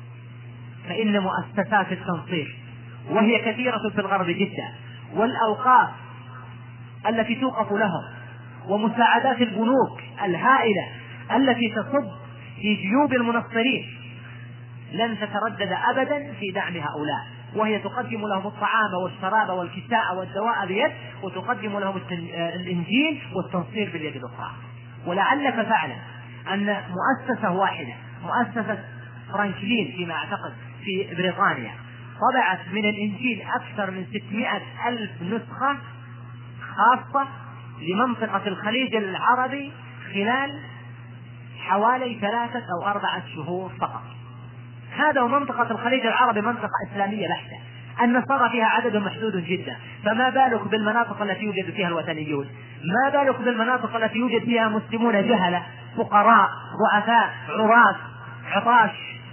فإن مؤسسات التنصير، وهي كثيرة في الغرب جدا، والأوقاف التي توقف لهم، ومساعدات البنوك الهائلة التي تصب في جيوب المنصرين، لن تتردد أبدا في دعم هؤلاء، وهي تقدم لهم الطعام والشراب والكساء والدواء بيد، وتقدم لهم الإنجيل والتنصير باليد الأخرى. ولعلك فعلا أن مؤسسة واحدة، مؤسسة فرانكلين فيما أعتقد في بريطانيا، طبعت من الإنجيل أكثر من ستمائة ألف نسخة خاصة لمنطقة الخليج العربي خلال حوالي ثلاثة أو أربعة شهور فقط. هذا ومنطقة الخليج العربي منطقة إسلامية بحتة، النصارى فيها عدد محدود جدا، فما بالك بالمناطق التي يوجد فيها الوثنيون؟ ما بالك بالمناطق التي يوجد فيها مسلمون جهلة فقراء ضعفاء عراة عطاش؟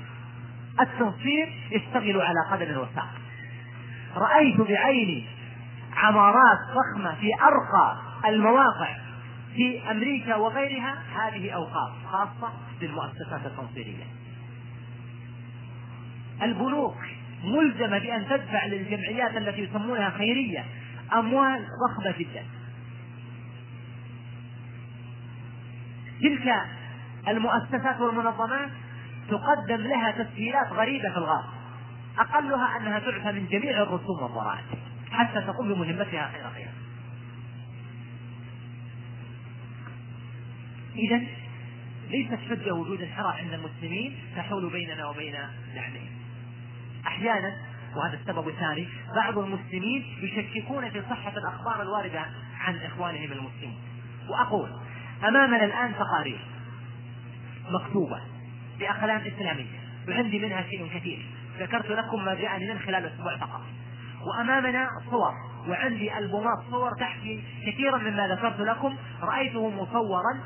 التنصير يشتغل على قدم وساق. رأيت بعيني عمارات ضخمة في أرقى المواقع في أمريكا وغيرها، هذه أوقاف خاصة بالمؤسسات التنصيرية. البنوك ملزمة بأن تدفع للجمعيات التي يسمونها خيرية أموال ضخمة جدا. تلك المؤسسات والمنظمات تقدم لها تسهيلات غريبة في الغالب، أقلها أنها تعفى من جميع الرسوم والضرائب حتى تقوم بمهمتها خير خير. إذن ليست حجة وجود انحراف عند المسلمين تحول بيننا وبين لعنهم. أحيانا، وهذا السبب الثاني، بعض المسلمين يشككون في صحة الأخبار الواردة عن إخوانهم المسلمين. وأقول أمامنا الآن تقارير مكتوبة بأقلام إسلامية، وعندي منها شيء كثير، ذكرت لكم ما جاءني من خلال أسبوع فقط. وأمامنا صور، وعندي ألبومات صور تحكي كثيرا مما ذكرت لكم، رأيته مصورا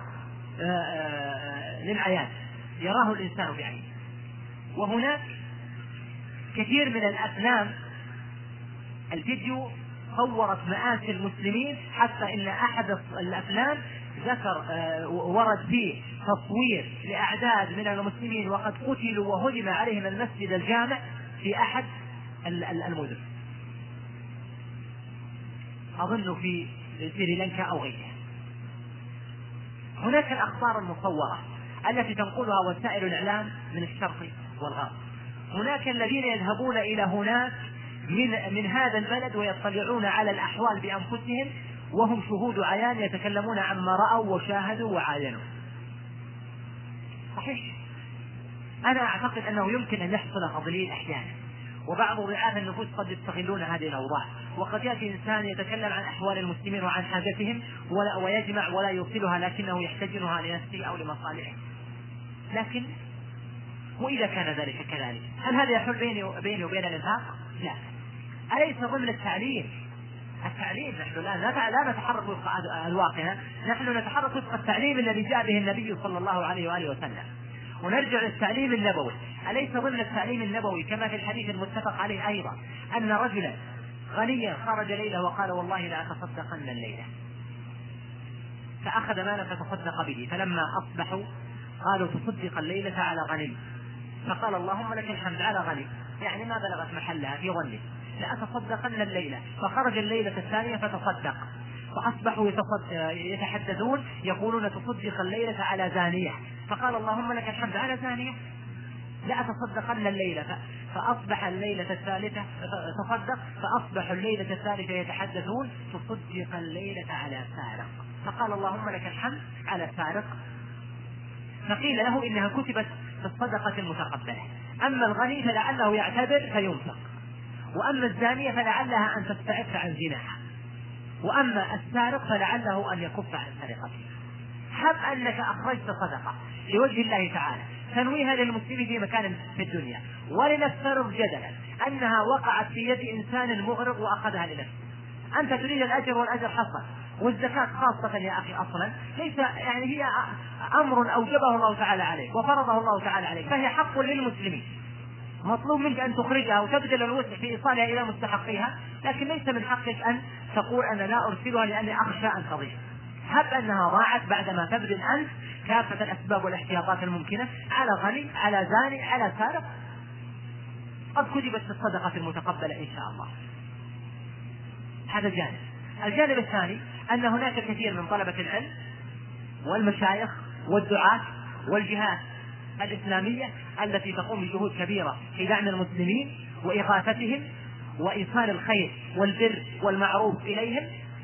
للعيان يراه الإنسان بعينه. وهناك كثير من الأفلام الفيديو صورت مآسي المسلمين، حتى إن أحد الأفلام ذكر ورد فيه تصوير لأعداد من المسلمين وقد قتلوا وهدم عليهم المسجد الجامع في أحد المدن، أظن في سريلانكا أو غيرها. هناك الأخبار المصورة التي تنقلها وسائل الإعلام من الشرق والغرب. هناك الذين يذهبون إلى هناك من, من هذا البلد ويطلعون على الأحوال بأنفسهم، وهم شهود عيان يتكلمون عما رأوا وشاهدوا وعاينوا. صحيح، أنا أعتقد أنه يمكن أن يحصل تضليل أحيانا، وبعض ضعاف النفوس قد يستغلون هذه الأوضاع، وقد يأتي إنسان يتكلم عن أحوال المسلمين وعن حاجتهم ولا ويجمع ولا يوصلها، لكنه يحتجنها لنفسه أو لمصالحه. لكن وإذا كان ذلك كذلك، هل هذا يحول بيني وبيني وبين الإنفاق؟ لا. أليس ضمن التعليم؟ التعليم نحن لا لا نتحرك وفق الواقع، نحن نتحرك وفق التعليم الذي جاء به النبي صلى الله عليه وآله وسلم، ونرجع للتعليم النبوي. أليس ضمن التعليم النبوي كما في الحديث المتفق عليه أيضا أن رجلا غنيا خرج ليلة وقال والله لا أتصدقن الليلة، فأخذ مالا فتصدق به، فلما أصبحوا قالوا تصدق الليلة على غني، فقال اللهم لك الحمد على غني، يعني ما بلغت محلها في ظنه، لأتصدقن الليلة. فخرج الليلة الثانية فتصدق، فأصبحوا يتحدثون يقولون تصدق الليلة على زانية، فقال اللهم لك الحمد على زانية، لأتصدقن الليلة. فأصبح الليلة الثالثة تصدق، فأصبح الليلة الثالثة يتحدثون تصدق الليلة على سارق، فقال اللهم لك الحمد على سارق. فقيل له إنها كتبت في الصدقة المتقبلة، أما الغني فلعله يعتبر فينفق، وأما الزانية فلعلها أن تستعف عن زناها، وأما السارق فلعله أن يكف عن سرقته. حب أنك أخرجت صدقة لوجه الله تعالى تنويها للمسلم في مكان في الدنيا، ولنفترض جدلا أنها وقعت في يد إنسان مغرض وأخذها لنفسه، أنت تريد الأجر والأجر حصل، والزكاة خاصة يا أخي أصلا ليس يعني هي أمر أوجبه الله تعالى عليك وفرضه الله تعالى عليك، فهي حق للمسلمين، مطلوب منك أن تخرجها وتبذل الوسع في إيصالها إلى مستحقيها، لكن ليس من حقك أن تقول أنا لا أرسلها لأني أخشى أن تضيع. هب أنها ضاعت بعدما تبذل أنت كافة الأسباب والاحتياطات الممكنة على غني على زاني على سارق، قد كتبت في الصدقة المتقبلة إن شاء الله. هذا جانب. الجانب الثاني أن هناك كثير من طلبة العلم والمشايخ والدعاة والجهات الإسلامية التي تقوم بجهود كبيرة في دعم المسلمين وإغاثتهم وإيصال الخير والبر والمعروف إليهم،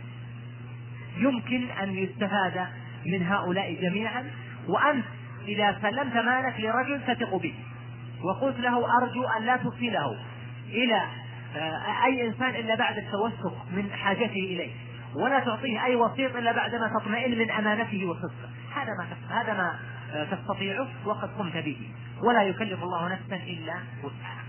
يمكن أن يستفاد من هؤلاء جميعا. وأنت إذا سلمت مالك لرجل تثق به وقلت له أرجو أن لا تصله إلى أي إنسان إلا بعد التوثق من حاجته إليه، ولا تعطيه أي وسيط إلا بعدما تطمئن من أمانته وصدقه، هذا ما هذا ما تستطيعه وقد قمت به، ولا يكلف الله نفسا إلا وسعها.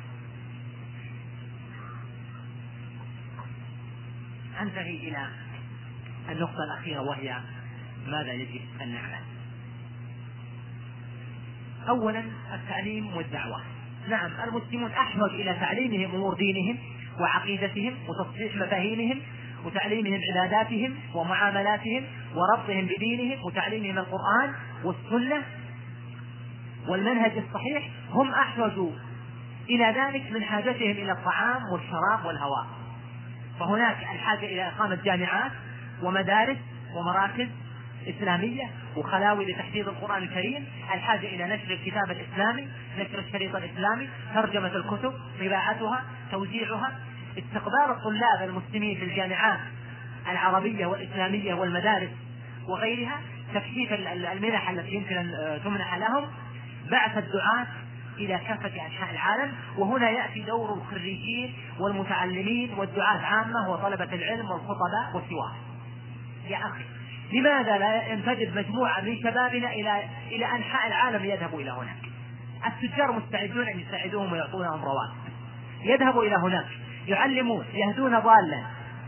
أنتهي إلى النقطة الأخيرة، وهي ماذا يجب أن نعمل. أولا التعليم والدعوة. نعم، المسلمون أحوج إلى تعليمهم أمور دينهم وعقيدتهم وتصحيح مفاهيمهم وتعليمهم عباداتهم ومعاملاتهم وربطهم بدينهم وتعليمهم القرآن والسنة والمنهج الصحيح، هم أحوجوا إلى ذلك من حاجتهم إلى الطعام والشراب والهواء. فهناك الحاجة إلى إقامة جامعات ومدارس ومراكز إسلامية وخلاوي لتحفيظ القرآن الكريم، الحاجة إلى نشر الكتاب الإسلامي، نشر الشريط الإسلامي، ترجمة الكتب، طباعتها، توزيعها، استقبال الطلاب المسلمين في الجامعات العربية والإسلامية والمدارس وغيرها، تكثيف المنح التي يمكن أن تمنح لهم، بعث الدعاة إلى كافة أنحاء العالم. وهنا يأتي دور الخريجين والمتعلمين والدعاة عامة وطلبة العلم والخطباء وسواهم. يا أخي، لماذا لا ينتدب مجموعة من شبابنا إلى إلى أنحاء العالم ليذهبوا إلى هناك؟ التجار مستعدون أن يساعدوهم ويعطونهم رواتب، يذهبوا إلى هناك، يعلمون، يهدون ضالا،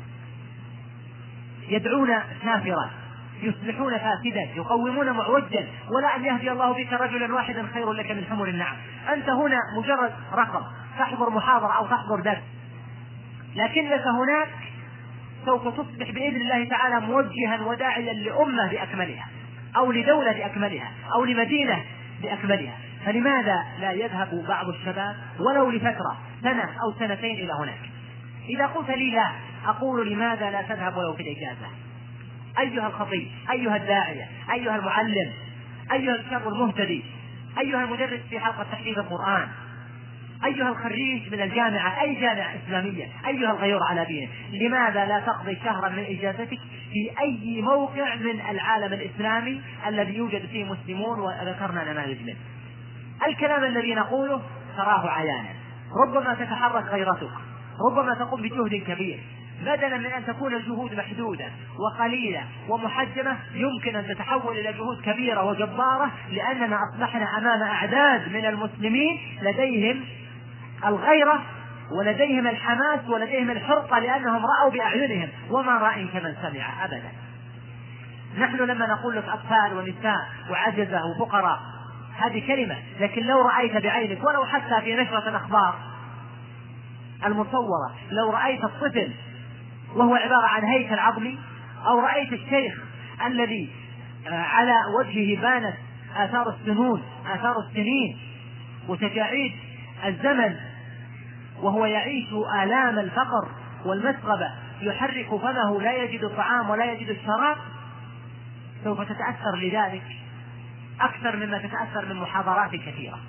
يدعون كافرا، يصلحون فاسدا، يقومون معوجا، ولا أن يهدي الله بك رجلا واحدا خير لك من حمر النعم. أنت هنا مجرد رقم تحضر محاضرة أو تحضر درس، لكنك هناك سوف تصبح بإذن الله تعالى موجها وداعيا لأمة بأكملها، أو لدولة بأكملها، أو لمدينة بأكملها. فلماذا لا يذهب بعض الشباب ولو لفترة سنة أو سنتين إلى هناك؟ إذا قلت لي لا، أقول لماذا لا تذهب ولو في الإجازة؟ أيها الخطيب، أيها الداعية، أيها المعلم، أيها الشاب المهتدي، أيها المدرس في حلقة تحفيظ القرآن، أيها الخريج من الجامعة، أي جامعة إسلامية، أيها الغيور على دينه، لماذا لا تقضي شهرا من إجازتك في أي موقع من العالم الإسلامي الذي يوجد فيه مسلمون وذكرنا نماذج منه؟ الكلام الذي نقوله تراه عيانا، ربما تتحرك غيرتك، ربما تقوم بجهد كبير، بدلا من أن تكون الجهود محدودة وقليلة ومحجمة، يمكن أن تتحول إلى جهود كبيرة وجبارة، لأننا أصبحنا أمام أعداد من المسلمين لديهم الغيرة ولديهم الحماس ولديهم الحرقة، لأنهم رأوا بأعينهم، وما رأي كمن سمع أبدا. نحن لما نقول لك أطفال ونساء وعجزة وفقراء هذه كلمة، لكن لو رأيت بعينك ولو حتى في نشرة الأخبار المصورة، لو رأيت الطفل وهو عبارة عن هيكل عظمي، أو رأيت الشيخ الذي على وجهه بانت آثار السنون، آثار السنين وتجاعيد الزمن، وهو يعيش آلام الفقر والمسغبة، يحرك فمه لا يجد الطعام ولا يجد الشراب، سوف تتأثر لذلك أكثر مما تتأثر من محاضرات كثيرة.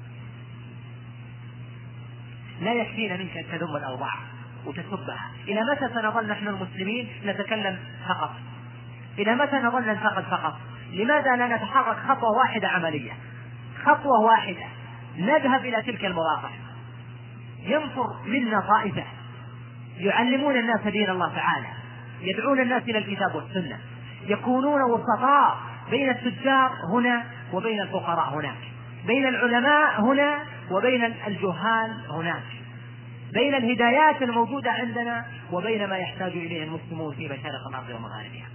لا يكفينا منك أن تذم الأوضاع وتسبها. إلى متى سنظل نحن المسلمين نتكلم فقط؟ إلى متى نظل ننتقد فقط؟ لماذا لا نتحرك خطوة واحدة عملية، خطوة واحدة نذهب إلى تلك المواقع، ينفر منا طائفة يعلمون الناس دين الله تعالى، يدعون الناس إلى الكتاب والسنة، يكونون وسطاء بين التجار هنا وبين الفقراء هناك، بين العلماء هنا وبين الجهال هناك، بين الهدايات الموجودة عندنا وبين ما يحتاج إليه المسلمون في مشارق الأرض ومغاربها.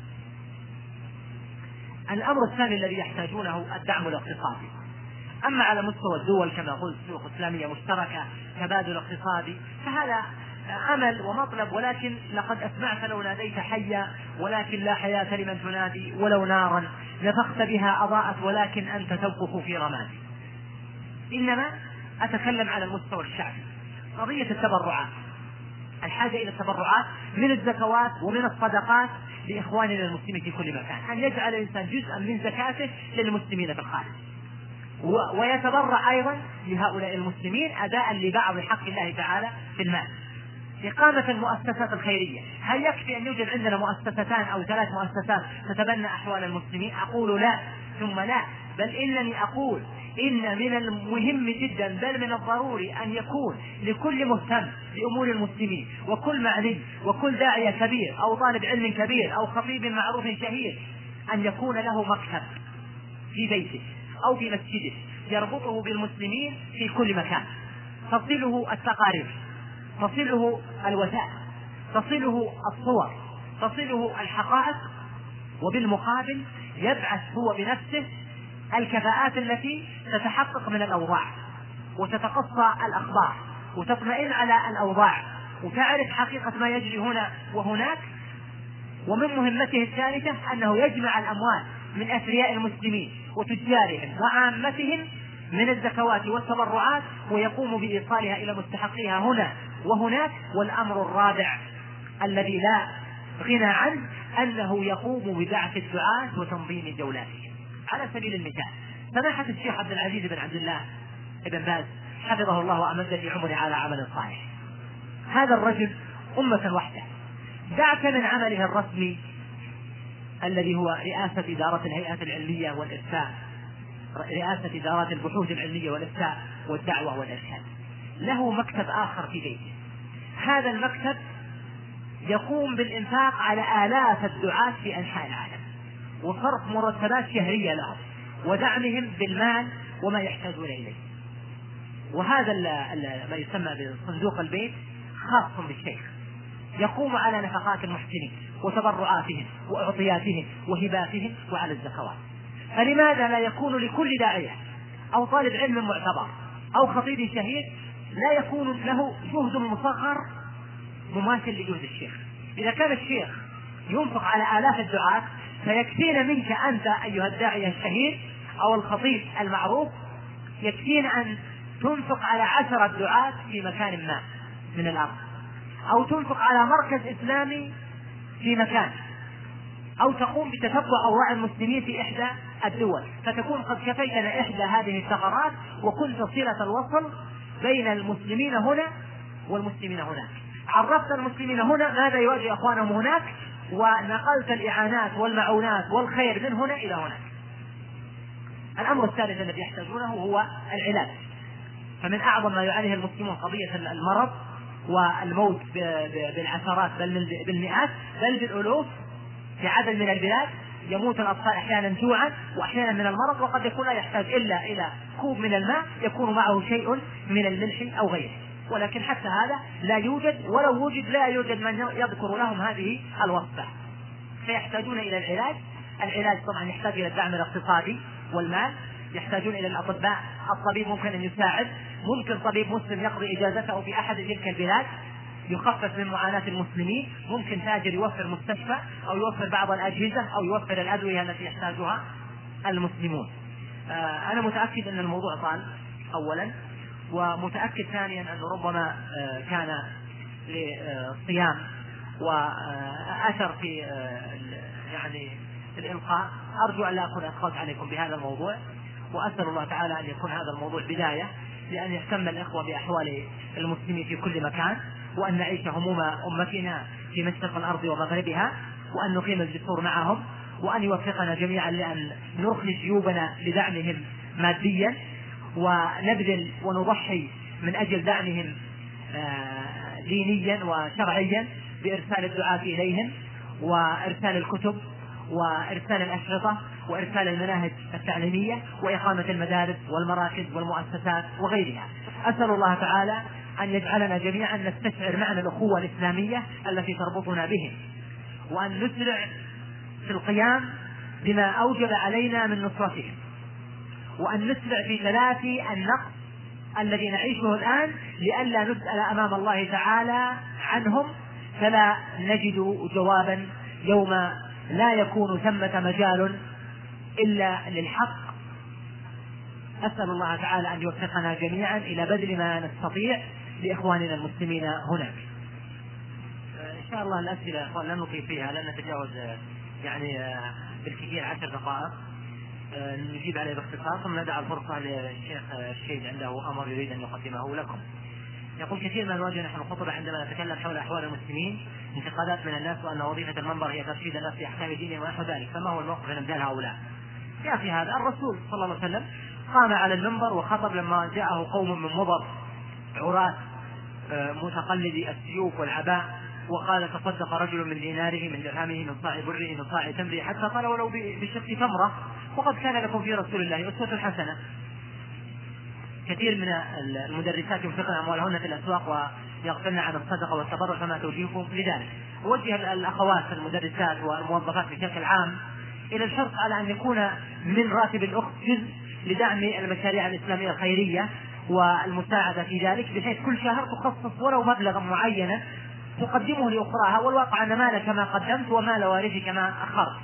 الأمر الثاني الذي يحتاجونه الدعم الاقتصادي. أما على مستوى الدول كما قلت سوق إسلامية مشتركة، تبادل اقتصادي، فهذا أمل ومطلب، ولكن لقد أسمعت لو ناديت حيا ولكن لا حياة لمن تنادي، ولو نارا نفخت بها أضاءت ولكن أنت تنفخ في رماد. إنما أتكلم على المستوى الشعبي، قضية التبرعات، الحاجة إلى التبرعات من الزكوات ومن الصدقات لإخواننا المسلمين في كل مكان، أن يجعل الإنسان جزءا من زكاته للمسلمين في الخارج، ويتبرع أيضا لهؤلاء المسلمين أداء لبعض حق الله تعالى في المال. إقامة المؤسسات الخيرية، هل يكفي أن يوجد عندنا مؤسستان أو ثلاث مؤسسات تتبنى أحوال المسلمين؟ أقول لا ثم لا، بل إنني أقول إن من المهم جدا بل من الضروري أن يكون لكل مهتم بأمور المسلمين وكل معني وكل داعية كبير أو طالب علم كبير أو خطيب معروف شهير أن يكون له مكتب في بيته أو في مسجده يربطه بالمسلمين في كل مكان، تصله التقارير، تصله الوثائق، تصله الصور، تصله الحقائق، وبالمقابل يبعث هو بنفسه الكفاءات التي تتحقق من الأوضاع وتتقصى الأخبار وتطمئن على الأوضاع وتعرف حقيقة ما يجري هنا وهناك. ومن مهمته الثالثة أنه يجمع الأموال من أثرياء المسلمين وتجارهم وعامتهم من الزكوات والتبرعات ويقوم بإيصالها إلى مستحقيها هنا وهناك. والأمر الرابع الذي لا غنى عنه أنه يقوم ببعث الدعاة وتنظيم جولاتهم. على سبيل المثال سماحة الشيخ عبد العزيز بن عبد الله بن باز حفظه الله وأمد في عمره على عمل صالح، هذا الرجل أمة وحده دعك من عمله الرسمي الذي هو رئاسة إدارة الهيئات العلمية والإفتاء، رئاسة إدارات البحوث العلمية والإفتاء والدعوة والإرشاد، له مكتب آخر في بيته. هذا المكتب يقوم بالإنفاق على آلاف الدعاة في أنحاء العالم وصرف مرتبات شهرية لهم ودعمهم بالمال وما يحتاجون إليه. وهذا ما يسمى بصندوق البيت خاص بالشيخ، يقوم على نفقات المحسنين وتبرعاتهم وأعطياتهم وهباتهم وعلى الزكوات. فلماذا لا يكون لكل داعية أو طالب علم معتبر أو خطيب شهير لا يكون له جهد مصغر مماثل لجهد الشيخ؟ إذا كان الشيخ ينفق على آلاف الدعاة فيكفينا منك أنت أيها الداعية الشهير أو الخطيب المعروف، يكفينا أن تنفق على عشرة دعاة في مكان ما من الأرض، أو تنفق على مركز إسلامي في مكان، أو تقوم بتتبع أوراق المسلمين في إحدى الدول، فتكون قد كفيتنا إحدى هذه الثغرات وكنت صلة الوصل بين المسلمين هنا والمسلمين هناك. عرفت المسلمين هنا ماذا يواجه أخوانهم هناك، ونقلت الإعانات والمعونات والخير من هنا إلى هناك. الأمر الثالث الذي يحتاجونه هو العلاج. فمن أعظم ما يعانيه المسلمون قضية المرض والموت بالعشرات بل بالمئات بل بالألوف في عدد من البلاد. يموت الأطفال أحيانا جوعا وأحيانا من المرض، وقد يكون لا يحتاج إلا إلى كوب من الماء يكون معه شيء من الملح أو غيره، ولكن حتى هذا لا يوجد، ولو وجد لا يوجد من يذكر لهم هذه الوصفة، فيحتاجون إلى العلاج. العلاج طبعا يحتاج إلى الدعم الاقتصادي والمال، يحتاجون إلى الأطباء. الطبيب ممكن أن يساعد، ممكن طبيب مسلم يقضي إجازته في أحد تلك البلاد يخفف من معاناة المسلمين، ممكن تاجر يوفر مستشفى أو يوفر بعض الأجهزة أو يوفر الأدوية التي يحتاجها المسلمون. أنا متأكد أن الموضوع طال أولا، ومتأكد ثانيا أنه ربما كان للصيام وأثر في يعني الإلقاء. أرجو أن لا أكون أثقلت عليكم بهذا الموضوع، وأسأل الله تعالى أن يكون هذا الموضوع بداية لأن يهتم الإخوة بأحوال المسلمين في كل مكان، وأن نعيش هموم أمتنا في مشرق الأرض ومغربها، وأن نقيم الجسور معهم، وأن يوفقنا جميعا لأن نخرج جيوبنا لدعمهم ماديا، ونبذل ونضحي من أجل دعمهم دينيا وشرعيا بإرسال الدعاة إليهم وإرسال الكتب وإرسال الأشرطة وإرسال المناهج التعليمية وإقامة المدارس والمراكز والمؤسسات وغيرها. أسأل الله تعالى أن يجعلنا جميعا نستشعر معنى الأخوة الإسلامية التي تربطنا بهم، وأن نسرع في القيام بما أوجب علينا من نصرتهم، وأن نسرع في تلافي النقص الذي نعيشه الآن لئلا نسأل أمام الله تعالى عنهم فلا نجد جوابا يوم لا يكون ثمة مجال إلا للحق. أسأل الله تعالى أن يوفقنا جميعا إلى بذل ما نستطيع لإخواننا المسلمين هناك. إن شاء الله الأسئلة أخوان لن نطيل فيها، لن نتجاوز يعني بالكثير عشر دقائق، نجيب عليه باختصار ثم ندع الفرصة للشيخ الشيخ عنده أمر يريد أن يقدمه لكم. يقول كثير ما نواجه نحن الخطبة عندما نتكلم حول أحوال المسلمين انتقادات من الناس وأن وظيفة المنبر هي ترشيد الناس في أحكام دينهم ونحو ذلك، فما هو الموقف من أمثال هؤلاء؟ يا أخي هذا الرسول صلى الله عليه وسلم قام على المنبر وخطب لما جاءه قوم من مضر عراة متقلدي السيوف والعباء، وقال تصدق رجل من ديناره من درهمه من صاع بره من صاع تمره حتى قال ولو بشق تمرة، وقد كان لكم في رسول الله أسوة حسنة. كثير من المدرسات ينفقن أموالهن في الأسواق ويغفلن عن الصدقة والتبرع، فما توجيهكم لذلك؟ أوجه الأخوات المدرسات والموظفات بشكل عام إلى الحرص على أن يكون من راتب الأخت جزء لدعم المشاريع الإسلامية الخيرية والمساعدة في ذلك، بحيث كل شهر تخصص ولو مبلغا معينا تقدمه لأخراها، والواقع أن مالك ما قدمت ومال وارثك ما أخرت.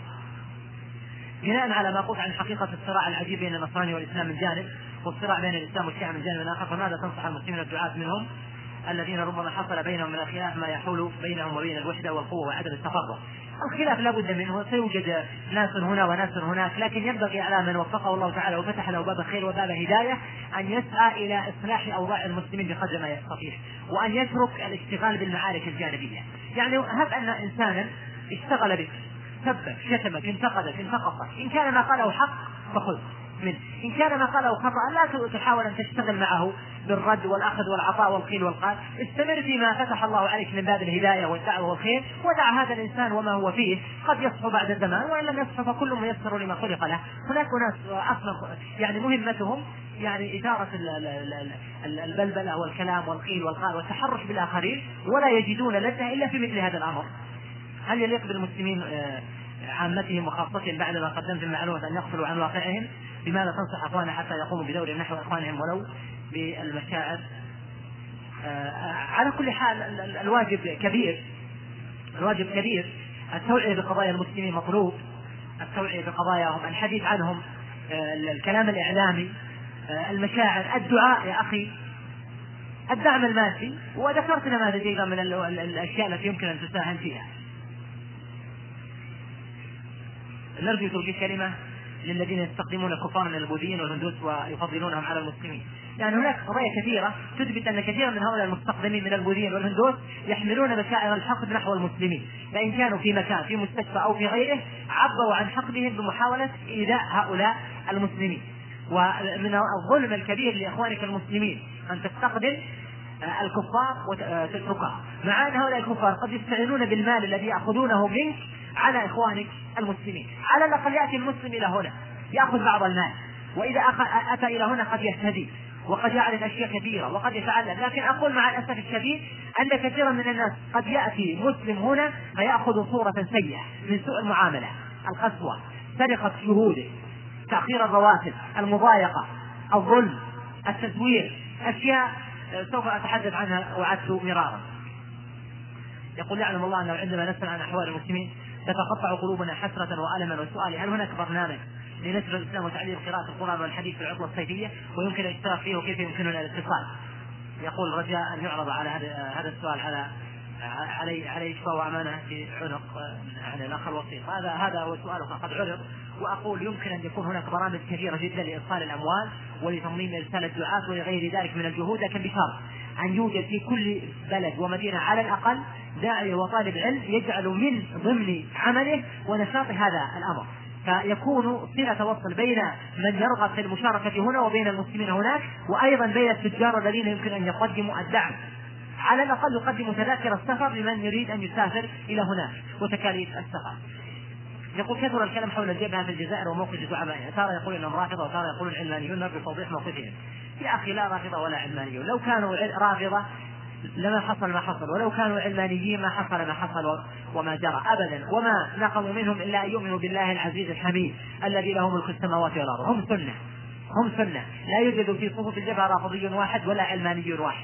بناء على ما قلت عن حقيقة الصراع العجيب بين النصراني والإسلام من جانب والصراع بين الإسلام والشيعة من جانب آخر، فماذا تنصح المسلمين الدعاة منهم الذين ربما حصل بينهم من الخلاف ما يحول بينهم وبين الوحدة والقوة وعدم التفرق؟ الخلاف لا بد منه، سيوجد ناس هنا وناس هناك، لكن ينبغي على من وفقه الله تعالى وفتح له باب خير وباب هداية أن يسعى إلى إصلاح أوضاع المسلمين بقدر ما يستطيع، وأن يترك الاشتغال بالمعارك الجانبية. يعني هب أن إنسانا اشتغل بك، سبك، شتمك، انتقدك، انتقصك، إن كان ما قاله حق فخذ منه، إن كان ما قاله خطأ لا تحاول أن تشتغل معه بالرد والأخذ والعطاء والقيل والقال، استمر فيما فتح الله عليك من باب الهداية والدعوة والخير، ودع هذا الإنسان وما هو فيه، قد يصحو بعد الزمان، وإن لم يصحو فكل ميسر لما خلق له. هناك ناس أصلا يعني مهمتهم يعني إثارة البلبلة والكلام والقيل والقال والتحرش بالآخرين، ولا يجدون لذة إلا في مثل هذا الأمر. هل يليق بالمسلمين عامتهم وخاصتهم بعد ما قدمت المعلومة أن يغفلوا عن واقعهم؟ بماذا تنصح أخوانا حتى يقوموا بدور نحو إخوانهم ولو بالمشاعر؟ على كل حال الواجب كبير، الواجب كبير، التوعية بقضايا المسلمين مطلوب، التوعية بقضاياهم، الحديث عنهم، الكلام الإعلامي، المشاعر، الدعاء يا أخي، الدعم المادي، وذكرت نماذج أيضا من الأشياء التي يمكن أن تساهم فيها. نرجو توجيه كلمة للذين يستخدمون الكفار من البوذيين والهندوس ويفضلونهم على المسلمين. يعني هناك قضايا كثيرة تثبت أن كثيرا من هؤلاء المستخدمين من البوذيين والهندوس يحملون مشاعر الحقد نحو المسلمين، فإن كانوا في مكان في مستشفى أو في غيره عبروا عن حقدهم بمحاولة إيذاء هؤلاء المسلمين. ومن الظلم الكبير لإخوانك المسلمين أن تستخدم الكفار وتتركها، مع أن هؤلاء الكفار قد يستعينون بالمال الذي يأخذونه منك على إخوانك المسلمين. على الأقل يأتي المسلم إلى هنا يأخذ بعض المال، وإذا أتى إلى هنا قد يهتدي وقد يعرف أشياء كثيرة وقد يتعلم. لكن أقول مع الأسف الشديد أن كثيرا من الناس قد يأتي مسلم هنا فيأخذ صورة سيئة من سوء المعاملة، القسوة، سرقة شهوده، تأخير الرواتب، المضايقة، الظلم، التزوير، أشياء سوف أتحدث عنها وعدت مرارا. يقول يعلم الله أنه عندما نسمع عن أحوال المسلمين تتقطع قلوبنا حسرة وألما وسؤال هل هناك برنامج لنشر الإسلام وتعليم قراءة القرآن والحديث في العطلة الصيفية ويمكن الاشتراك فيه وكيف يمكننا الاتصال؟ يقول رجاء أن يعرض على هذا السؤال على علي علي إشفاء وأمانة في عنق يعني الأخ الوسيط. هذا هذا هو السؤال قد عرض، وأقول يمكن أن يكون هناك برامج كثيرة جدا لإيصال الأموال ولتنظيم رسالة الدعاة ولغير ذلك من الجهود، لكن بشرط أن يوجد في كل بلد ومدينة على الأقل داعية وطالب علم يجعل من ضمن عمله ونشاط هذا الأمر، فيكون صلة وصل بين من يرغب في المشاركة هنا وبين المسلمين هناك، وأيضا بين التجار الذين يمكن أن يقدموا الدعم، على الأقل يقدموا تذاكر السفر لمن يريد أن يسافر إلى هناك وتكاليف السفر. يقول كثر الكلام حول الجبهة في الجزائر وموقف زعمائها، ترى يقول إنهم رافضة وترى يقولون علمانيون، نرجو توضيح موقفهم. يا أخي لا رافضة ولا علمانيون، لو كانوا رافضة لما حصل ما حصل، ولو كانوا علمانيين ما حصل ما حصل وما جرى أبدا، وما نقموا منهم إلا أن يؤمنوا بالله العزيز الحميد الذي له ملك السماوات والأرض. هم سنة، هم سنة، لا يوجد في صفوف الجبهة رافضي واحد ولا علماني واحد،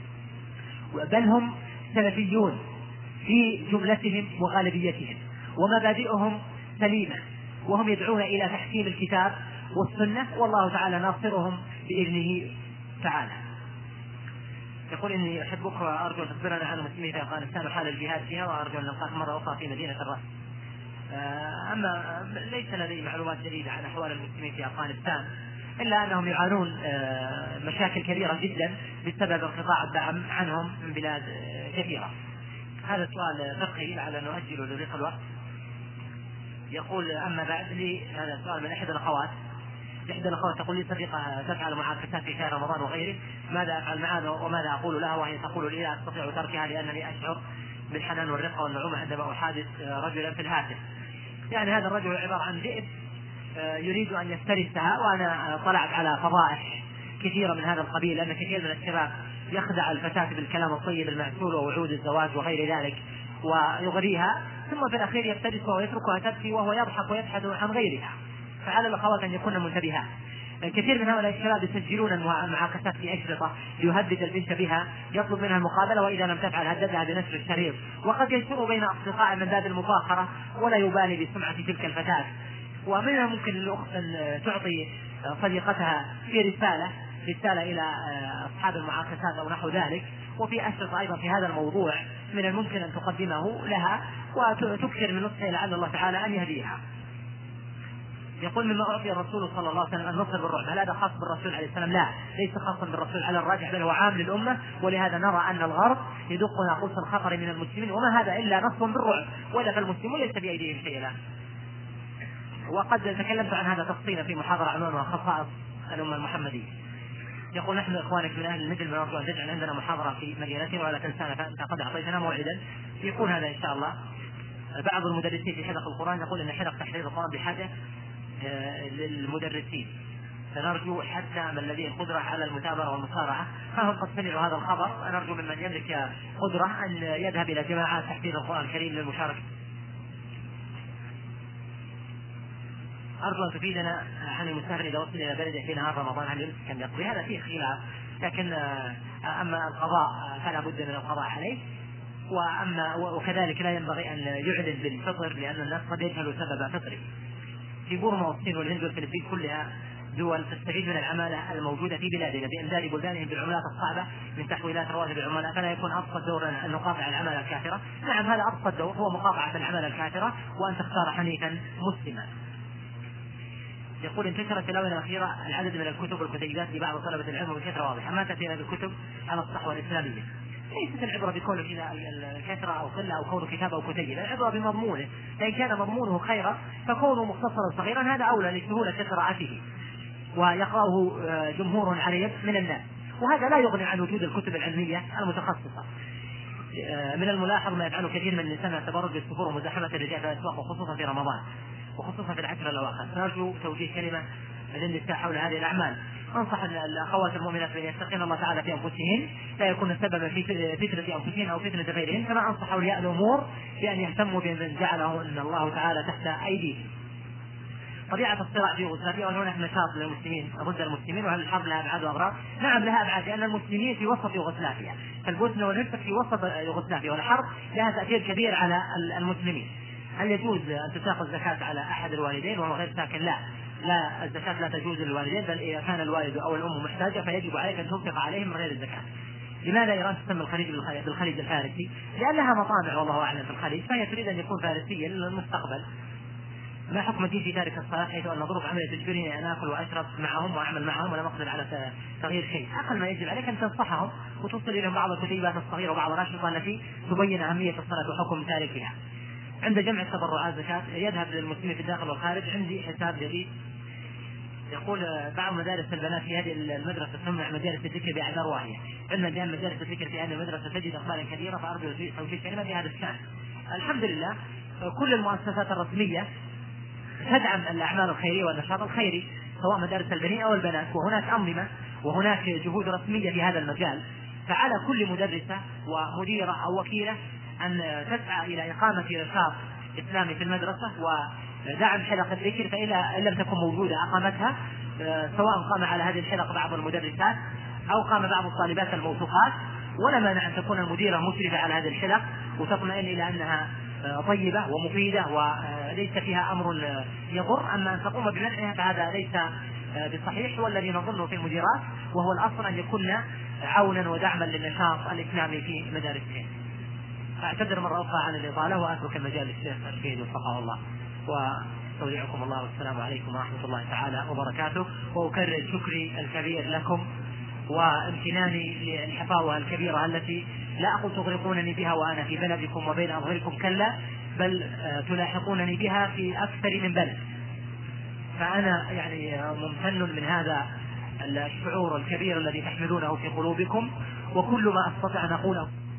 بل هم سلفيون في جملتهم وغالبيتهم، ومبادئهم سليمة، وهم يدعون إلى تحكيم الكتاب والسنة، والله تعالى ناصرهم بإذنه تعالى. يقول إني أحبك وأرجو أن تخبرنا عن المسلمين في أفغانستان وحال الجهاد فيها، وأرجو أن نلقاك مرة أخرى في مدينة الرأس. أما ليس لدي معلومات جديدة عن أحوال المسلمين في أفغانستان، إلا أنهم يعانون مشاكل كبيرة جدا بسبب انقطاع الدعم عنهم من بلاد كثيرة. هذا السؤال فقهي لعل نؤجله لضيق الوقت. يقول أما بعد لي هذا السؤال من إحدى الأخوات، إحدى الأخوات تقول لي صديقة تفعل معاكسات في شهر رمضان وغيره، ماذا أفعل معها وماذا أقول لها؟ وهي تقول لي لا أستطيع تركها لأنني أشعر بالحنان والرقة والنعومة عندما أحادث رجلا في الهاتف. يعني هذا الرجل عبارة عن ذئب يريد أن يفترسها، وأنا طلعت على فضائح كثيرة من هذا القبيل، لأن كثير من الشباب يخدع الفتاة بالكلام الطيب المعسول ووعود الزواج وغير ذلك ويغريها، ثم في الأخير يفترسها ويتركها تبكي وهو يضحك ويبحث عن غيرها. فعلى الأخوات أن يكون منتبهات. كثير من هؤلاء الشباب يسجلون المعاكسات في أشرطة يهدد البنت بها، يطلب منها المقابلة، وإذا لم تفعل هددها بنشر الشريط، وقد ينشر بين أصدقاء من باب المفاخرة ولا يبالي بسمعة تلك الفتاة. ومنها ممكن الأخت أن تعطي صديقتها في رسالة رسالة إلى أصحاب المعاكسات أو نحو ذلك، وفي أشرطة أيضا في هذا الموضوع من الممكن أن تقدمه لها وتكثر من نصحه لعل الله تعالى أن يهديها. يقول مما أعطي الرسول صلى الله عليه وسلم النصر بالرعب، هل هذا خاص بالرسول عليه السلام؟ لا، ليس خاصا بالرسول على الراجح، بل هو عام للأمة، ولهذا نرى أن الغرب يدق ناقوس الخطر من المسلمين، وما هذا إلا نصر بالرعب، ولا فالمسلمون ليس بأيديهم شيء الآن. وقد تكلمت عن هذا تفصيلا في محاضرة عنوانها خصائص الأمة المحمدية. يقول نحن إخوانك من أهل المدن نرجو أن تجعل عندنا محاضرة في مدينتنا ولا تنسانا فأنت قد أعطيتنا موعدا. يكون هذا إن شاء الله. بعض المدرسين في حلق القرآن يقول أن حلق تحرير القرآن بحاجة للمدرسين، فنرجو حتى من الذين القدرة على المتابعة والمسارعة فهم قد سمعوا هذا الخبر، نرجو ممن يملك قدرة أن يذهب إلى جماعات تحفيظ القرآن الكريم للمشاركة. أرجو أن تفيدنا عن المسافر إذا وصل إلى بلده في نهار رمضان هل يمسك كم يقضي؟ هذا فيه خلاف، لكن أما القضاء فلا بد من القضاء عليه، وأما وكذلك لا ينبغي أن يعلن بالفطر لأن الناس قد يجهلوا سبب فطره. في بورما والصين والهند والفلبين كلها دول تستفيد من العمالة الموجودة في بلادنا بإمداد بلدانهم بالعملات الصعبة من تحويلات رواتب العملاء، فلا يكون أبسط دور أن نقاطع العمالة الكافرة. نعم هذا أبسط دور هو مقاطعة العمالة الكافرة وأن تختار حنيفا مسلما. يقول انتشرت في الآونة الأخيرة العدد من الكتب والكتيبات لبعض طلبة العلم بكثرة واضحة، ما تأتي هذه الكتب على الصحوة الإسلامية؟ ليست العبرة بكون الكثرة أو قلة أو كون كتاب أو كتيب، العبرة بمضمونه، فإن كان مضمونه خيرا فكونه مختصرا صغيرا هذا أولى لسهولة قراءته ويقرأه جمهور عريض من الناس، وهذا لا يغني عن وجود الكتب العلمية المتخصصة. من الملاحظ ما يفعله كثير من النساء التبرج بالسفور ومزاحمة الرجال في الأسواق وخصوصا في رمضان وخصوصا في العشر الأواخر. نرجو توجيه كلمة للنساء حول هذه الأعمال. أنصح الأخوات المؤمنات بأن يتقين الله تعالى في أنفسهن لا يكون سببا في فتنة أنفسهن أو فتنة غيرهن، كما أنصح أولياء الأمور بأن يهتموا بمن جعله إن الله تعالى تحت أيديهم. طبيعة الصراع في يوغوسلافيا وأن هناك نشاط للمسلمين ضد المسلمين، وهل الحرب لها أبعاد وأضرار؟ نعم لها أبعاد، لأن المسلمين في وسط يوغوسلافيا، فالبوسنة والهرسك في وسط يوغوسلافيا، والحرب لها تأثير كبير على المسلمين. هل يجوز أن تساق الزكاة على أحد الوالدين وهو غير ساكن؟ لا، لا الزكاة لا تجوز للوالدين، بل إذا كان الوالد أو الأم محتاجة فيجب عليك أن تنفق عليهم من غير الزكاة. لماذا إيران تسمى الخليج بالخليج الفارسي؟ لأنها مطامع والله أعلم في الخليج، فهي تريد أن يكون فارسيا للمستقبل. ما حكم الدين في تارك الصلاة حيث أن ظروف عملية تجبرني أن آكل وأشرب معهم وأعمل معهم ولم أقدر على تغيير شيء؟ أقل ما يجب عليك أن تنصحهم وتصل إليهم بعض الكتيبات الصغيرة وبعض الأشرطة التي تبين أهمية الصلاة وحكم تاركها. عند جمع التبرعات زكاة يذهب للمسلمين في الداخل والخارج. عندي حساب جديد. يقول بعض مدارس البنات في هذه المدرسة تمنع مجالس الذكر بأعذار واهية، علما بأن مجالس الذكر في هذه المدرسة تجد أقبالا كبيرة، فأرجو توجيه كلمة بهذا الشأن. الحمد لله كل المؤسسات الرسمية تدعم الأعمال الخيرية والنشاط الخيري سواء مدارس البنين أو البنات، وهناك أنظمة وهناك جهود رسمية في هذا المجال، فعلى كل مدرسة ومديرة أو وكيلة أن تسعى إلى إقامة نشاط إسلامي في المدرسة ودعم حلقة الذكر، فإذا لم تكن موجودة أقامتها، سواء قام على هذه الحلقة بعض المدرسات أو قام بعض الطالبات الموثوقات، ولا مانع أن تكون المديرة مشرفة على هذه الحلق وتطمئن إلى أنها طيبة ومفيدة وليس فيها أمر يضر. أما أن تقوم بمنعها فهذا ليس بصحيح، والذي نظنه في المديرات وهو الأصل أن يكون عونا ودعما للنشاط الإسلامي في مدارسهم. أعتذر مرة أخرى عن الإطالة وأترك المجال للشيخ الشهيد وفقه الله، واستودعكم الله والسلام عليكم ورحمة الله تعالى وبركاته. وأكرر شكري الكبير لكم وامتناني للحفاوة الكبيرة التي لا أقول تغرقونني بها وأنا في بلدكم وبين أظهركم، كلا، بل تلاحقونني بها في أكثر من بلد، فأنا يعني ممتن من هذا الشعور الكبير الذي تحملونه في قلوبكم. وكل ما أستطيع أن أقوله